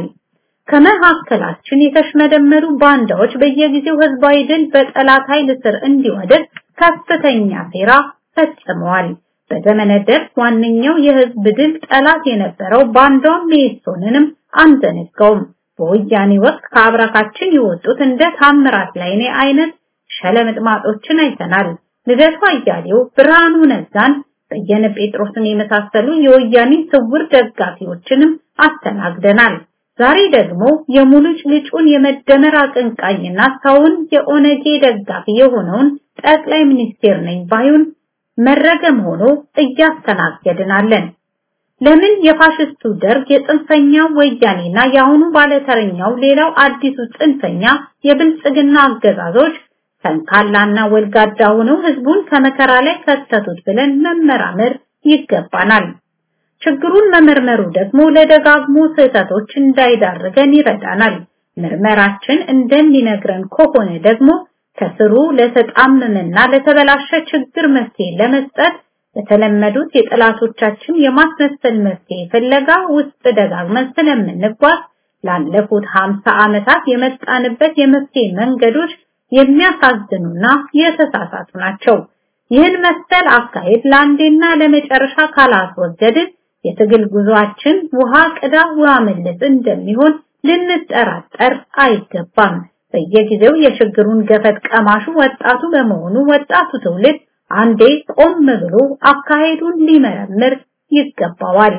ከመካከላችን የተሽመደመዱ ባንዳዎች በየጊዜው ህዝባዊ ድል በጠላት ኃይል ስር እንዲወድቅ ከፍተኛ ሴራ ፈጽመዋል። በዘመነ ደርግ ዋነኛው የህዝብ ድል ጠላት የነበረው ባንዳው ሜሶንንም አንዘነጋውም። በወያኔ ወቅት ከአብራካችን የወጡት እንደ ታምራት ላይኔ አይነት ሸለምጥማጦችን አይተናል። ልደቱ አያሌው፣ ብርሃኑ ነጋን፣ በየነ ጴጥሮስን የመሳሰሉ የወያኔ ስውር ደጋፊዎችንም አስተናግደናል። ዛሬ ደግሞ የሙሉጭ ልጩን የመደመር አቀንቃኝና ሰውን የኦነጌ ደጋፊ የሆነውን ጠቅላይ ሚኒስቴር ነኝ ባዩን መረገም ሆኖ እያስተናገድናለን። ለምን የፋሽስቱ ደርግ የጽንፈኛው ወያኔና የአሁኑ ባለተረኛው ሌላው አዲሱ ጽንፈኛ የብልጽግና አገዛዞች ተንካላና ወልጋዳ ሆነው ህዝቡን ከመከራ ላይ ከተቱት ብለን መመራመር ይገባናል። ችግሩን መመርመሩ ደግሞ ለደጋግሞ ስህተቶች እንዳይዳርገን ይረዳናል። ምርመራችን እንደሚነግረን ከሆነ ደግሞ ከስሩ ለተጣመመና ለተበላሸ ችግር መፍትሄ ለመስጠት የተለመዱት የጠላቶቻችን የማስመሰል መፍትሄ ፍለጋ ውስጥ ደጋግመን ስለምንጓዝ ላለፉት 50 ዓመታት የመጣንበት የመፍትሄ መንገዶች የሚያሳዝኑና የተሳሳቱ ናቸው። ይህን መሰል አካሄድ ለአንዴና ለመጨረሻ ካላስወገድን የትግል ጉዟችን ውሃ ቅዳ ውሃ መልስ እንደሚሆን ልንጠራጠር አይገባም። በየጊዜው የችግሩን ገፈት ቀማሹ ወጣቱ በመሆኑ ወጣቱ ትውልድ አንዴ ቆም ብሎ አካሄዱን ሊመረምር ይገባዋል።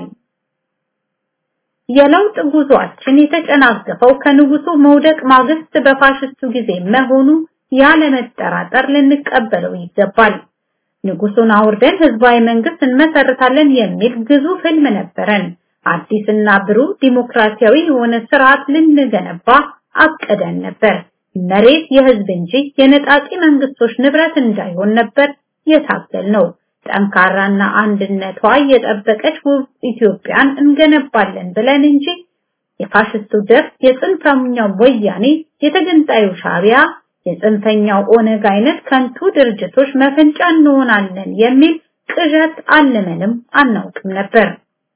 የለውጥ ጉዟችን የተጨናገፈው ከንጉሱ መውደቅ ማግስት በፋሽስቱ ጊዜ መሆኑ ያለ መጠራጠር ልንቀበለው ይገባል። ንጉሱን አውርደን ህዝባዊ መንግስት እንመሰርታለን የሚል ግዙፍ ህልም ነበረን። አዲስና ብሩህ ዲሞክራሲያዊ የሆነ ስርዓት ልንገነባ አቅደን ነበር። መሬት የህዝብ እንጂ የነጣቂ መንግስቶች ንብረት እንዳይሆን ነበር የታገልነው። ጠንካራና አንድነቷ የጠበቀች ውብ ኢትዮጵያን እንገነባለን ብለን እንጂ የፋሽስቱ ደርግ፣ የጽንፈኛው ወያኔ፣ የተገንጣዩ ሻዕቢያ፣ የጽንፈኛው ኦነግ አይነት ከንቱ ድርጅቶች መፈንጫ እንሆናለን የሚል ቅዠት አልመንም አናውቅም ነበር።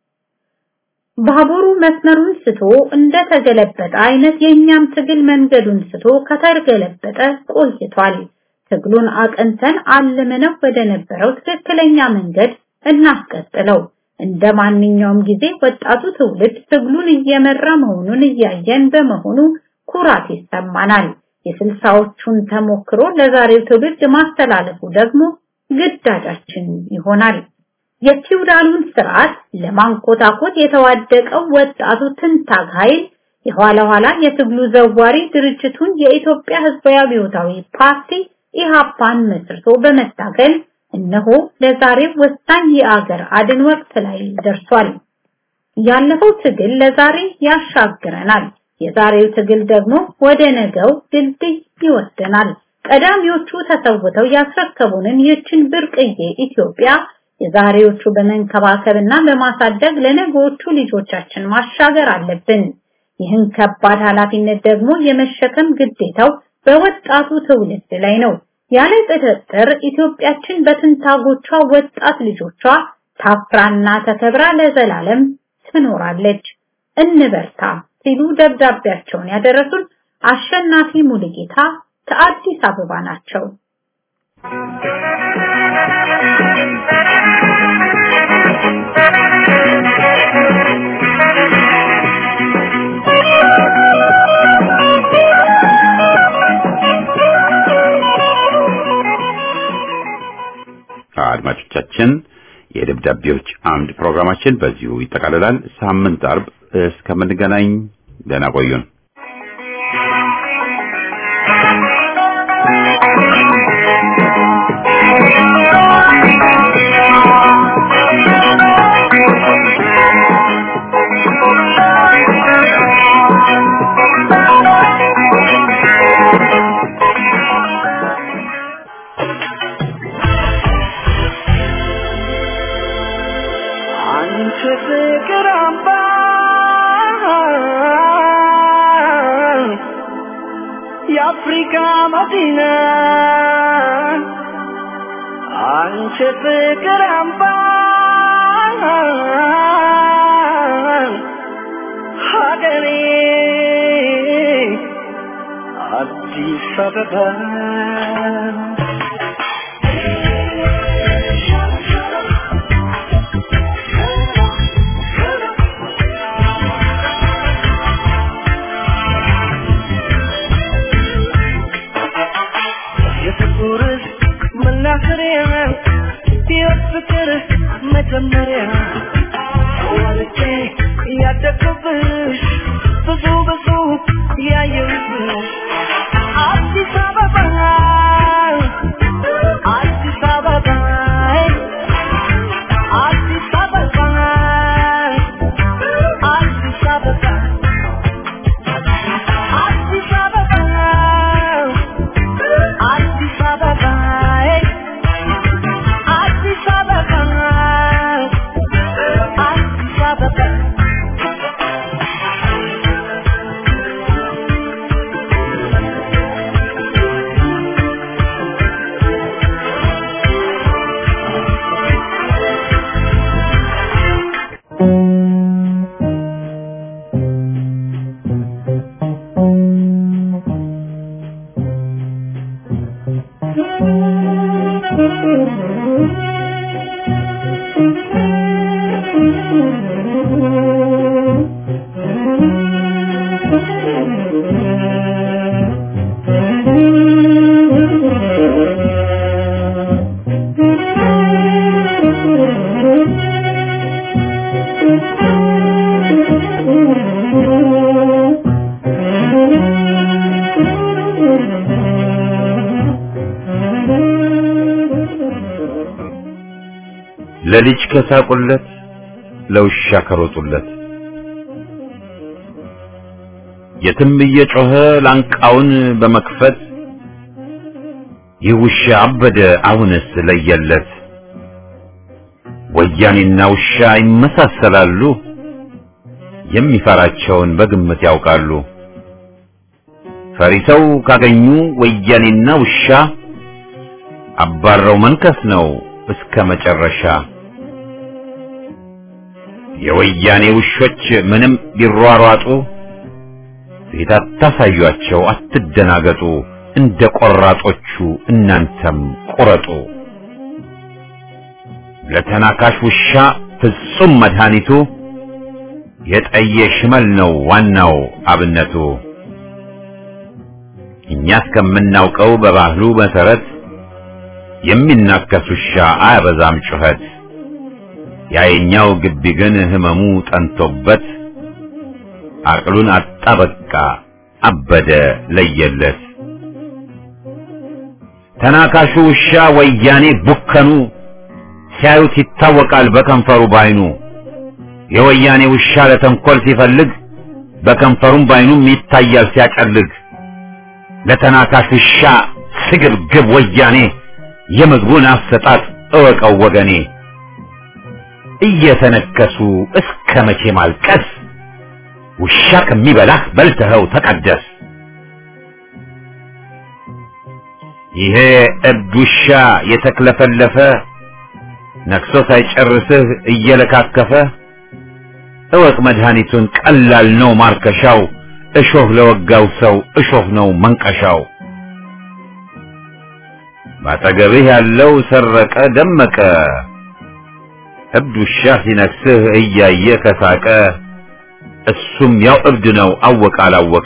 ባቡሩ መስመሩን ስቶ እንደተገለበጠ አይነት የኛም ትግል መንገዱን ስቶ ከተገለበጠ ቆይቷል። ትግሉን አቀንተን አልመነው ወደ ነበረው ትክክለኛ መንገድ እናስቀጥለው። እንደማንኛውም ጊዜ ወጣቱ ትውልድ ትግሉን እየመራ መሆኑን እያየን በመሆኑ ኩራት ይሰማናል። የስልሳዎቹን ተሞክሮ ለዛሬው ትውልድ ማስተላለፉ ደግሞ ግዳጃችን ይሆናል። የፊውዳሉን ስርዓት ለማንኮታኮት የተዋደቀው ወጣቱ ትንታግ ኃይል የኋላ ኋላ የትግሉ ዘዋሪ ድርጅቱን የኢትዮጵያ ሕዝባዊ አብዮታዊ ፓርቲ ኢሃፓን መስርቶ በመታገል እነሆ ለዛሬው ወሳኝ የአገር አድን ወቅት ላይ ደርሷል። ያለፈው ትግል ለዛሬ ያሻግረናል። የዛሬው ትግል ደግሞ ወደ ነገው ድልድይ ይወስደናል። ቀዳሚዎቹ ተሰውተው ያስረከቡንን ይህችን ብርቅዬ ኢትዮጵያ የዛሬዎቹ በመንከባከብና በማሳደግ ለነገዎቹ ልጆቻችን ማሻገር አለብን። ይህን ከባድ ኃላፊነት ደግሞ የመሸከም ግዴታው በወጣቱ ትውልድ ላይ ነው። ያለ ጥርጥር ኢትዮጵያችን በትንታጎቿ ወጣት ልጆቿ ታፍራና ተከብራ ለዘላለም ትኖራለች። እንበርታ ሲሉ ደብዳቤያቸውን ያደረሱን አሸናፊ ሙሉጌታ ከአዲስ አበባ ናቸው። አድማጮቻችን የደብዳቤዎች አምድ ፕሮግራማችን በዚሁ ይጠቃልላል። ሳምንት አርብ እስከምንገናኝ ደህና ቆዩን። የአፍሪካ መዲና አንቺ ፍቅር አምባ ሀገሬ አዲስ አበባ የፍቅር መጀመሪያ ወልጄ ያደግኩብሽ ብዙ ብዙ ያየሁብሽ አዲስ አበባ አዲስ አበባ አዲስ አበባ አዲስ አበባ አዲስ አበባ አዲስ አበባ ለልጅ ከሳቁለት ለውሻ ከሮጡለት የትም እየጮኸ ላንቃውን በመክፈት ይውሻ አበደ አሁንስ ለየለት ወያኔና ውሻ ይመሳሰላሉ የሚፈራቸውን በግምት ያውቃሉ ፈሪሰው ካገኙ ወያኔና ውሻ አባረው መንከስ ነው እስከ መጨረሻ የወያኔ ውሾች ምንም ቢሯሯጡ ፊት አታሳዩአቸው አትደናገጡ እንደ ቆራጦቹ እናንተም ቁረጡ ለተናካሽ ውሻ ፍጹም መድኃኒቱ የጠየ ሽመል ነው ዋናው አብነቱ እኛ እስከምናውቀው በባህሉ መሰረት የሚናከስ ውሻ አያበዛም ጩኸት ያየኛው ግቢ ግን ህመሙ ጠንቶበት አቅሉን አጣበቃ አበደ ለየለት ተናካሹ ውሻ ወያኔ ቡከኑ ሲያዩት ይታወቃል በከንፈሩ ባይኑ የወያኔ ውሻ ለተንኮል ሲፈልግ በከንፈሩም ባይኑም ይታያል ሲያቀልግ ለተናካሽ ውሻ ስግብግብ ወያኔ የምግቡን አሰጣጥ እወቀው ወገኔ እየተነከሱ እስከ መቼ ማልቀስ ውሻ ከሚበላህ በልተኸው ተቀደስ ይሄ እብድ ውሻ የተክለፈለፈ ነክሶ ሳይጨርስህ እየለካከፈ እወቅ መድኃኒቱን ቀላል ነው ማርከሻው እሾህ ለወጋው ሰው እሾህ ነው መንቀሻው ባጠገብህ ያለው ሰረቀ ደመቀ እብድ ውሻ ሲነክስህ እያየ ከሳቀ እሱም ያው እብድ ነው አወቀ አላወቀ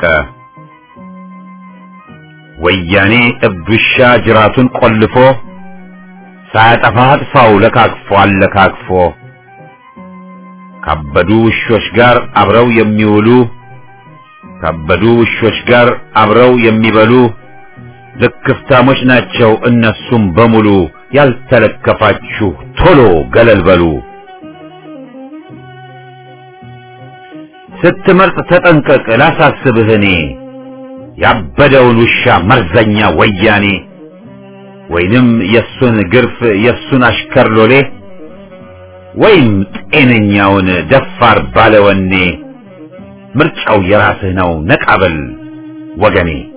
ወያኔ እብድ ውሻ ጅራቱን ቆልፎ ሳያጠፋ አጥፋው ለካክፎ አለካክፎ ካበዱ ውሾች ጋር አብረው የሚውሉ ካበዱ ውሾች ጋር አብረው የሚበሉ ልክፍታሞች ናቸው እነሱም በሙሉ ያልተለከፋችሁ ቶሎ ገለል በሉ ስትመርጥ ተጠንቀቅ ላሳስብህ እኔ ያበደውን ውሻ መርዘኛ ወያኔ ወይንም የሱን ግርፍ የሱን አሽከር ሎሌ ወይም ጤነኛውን ደፋር ባለወኔ ምርጫው የራስህ ነው ነቃበል ወገኔ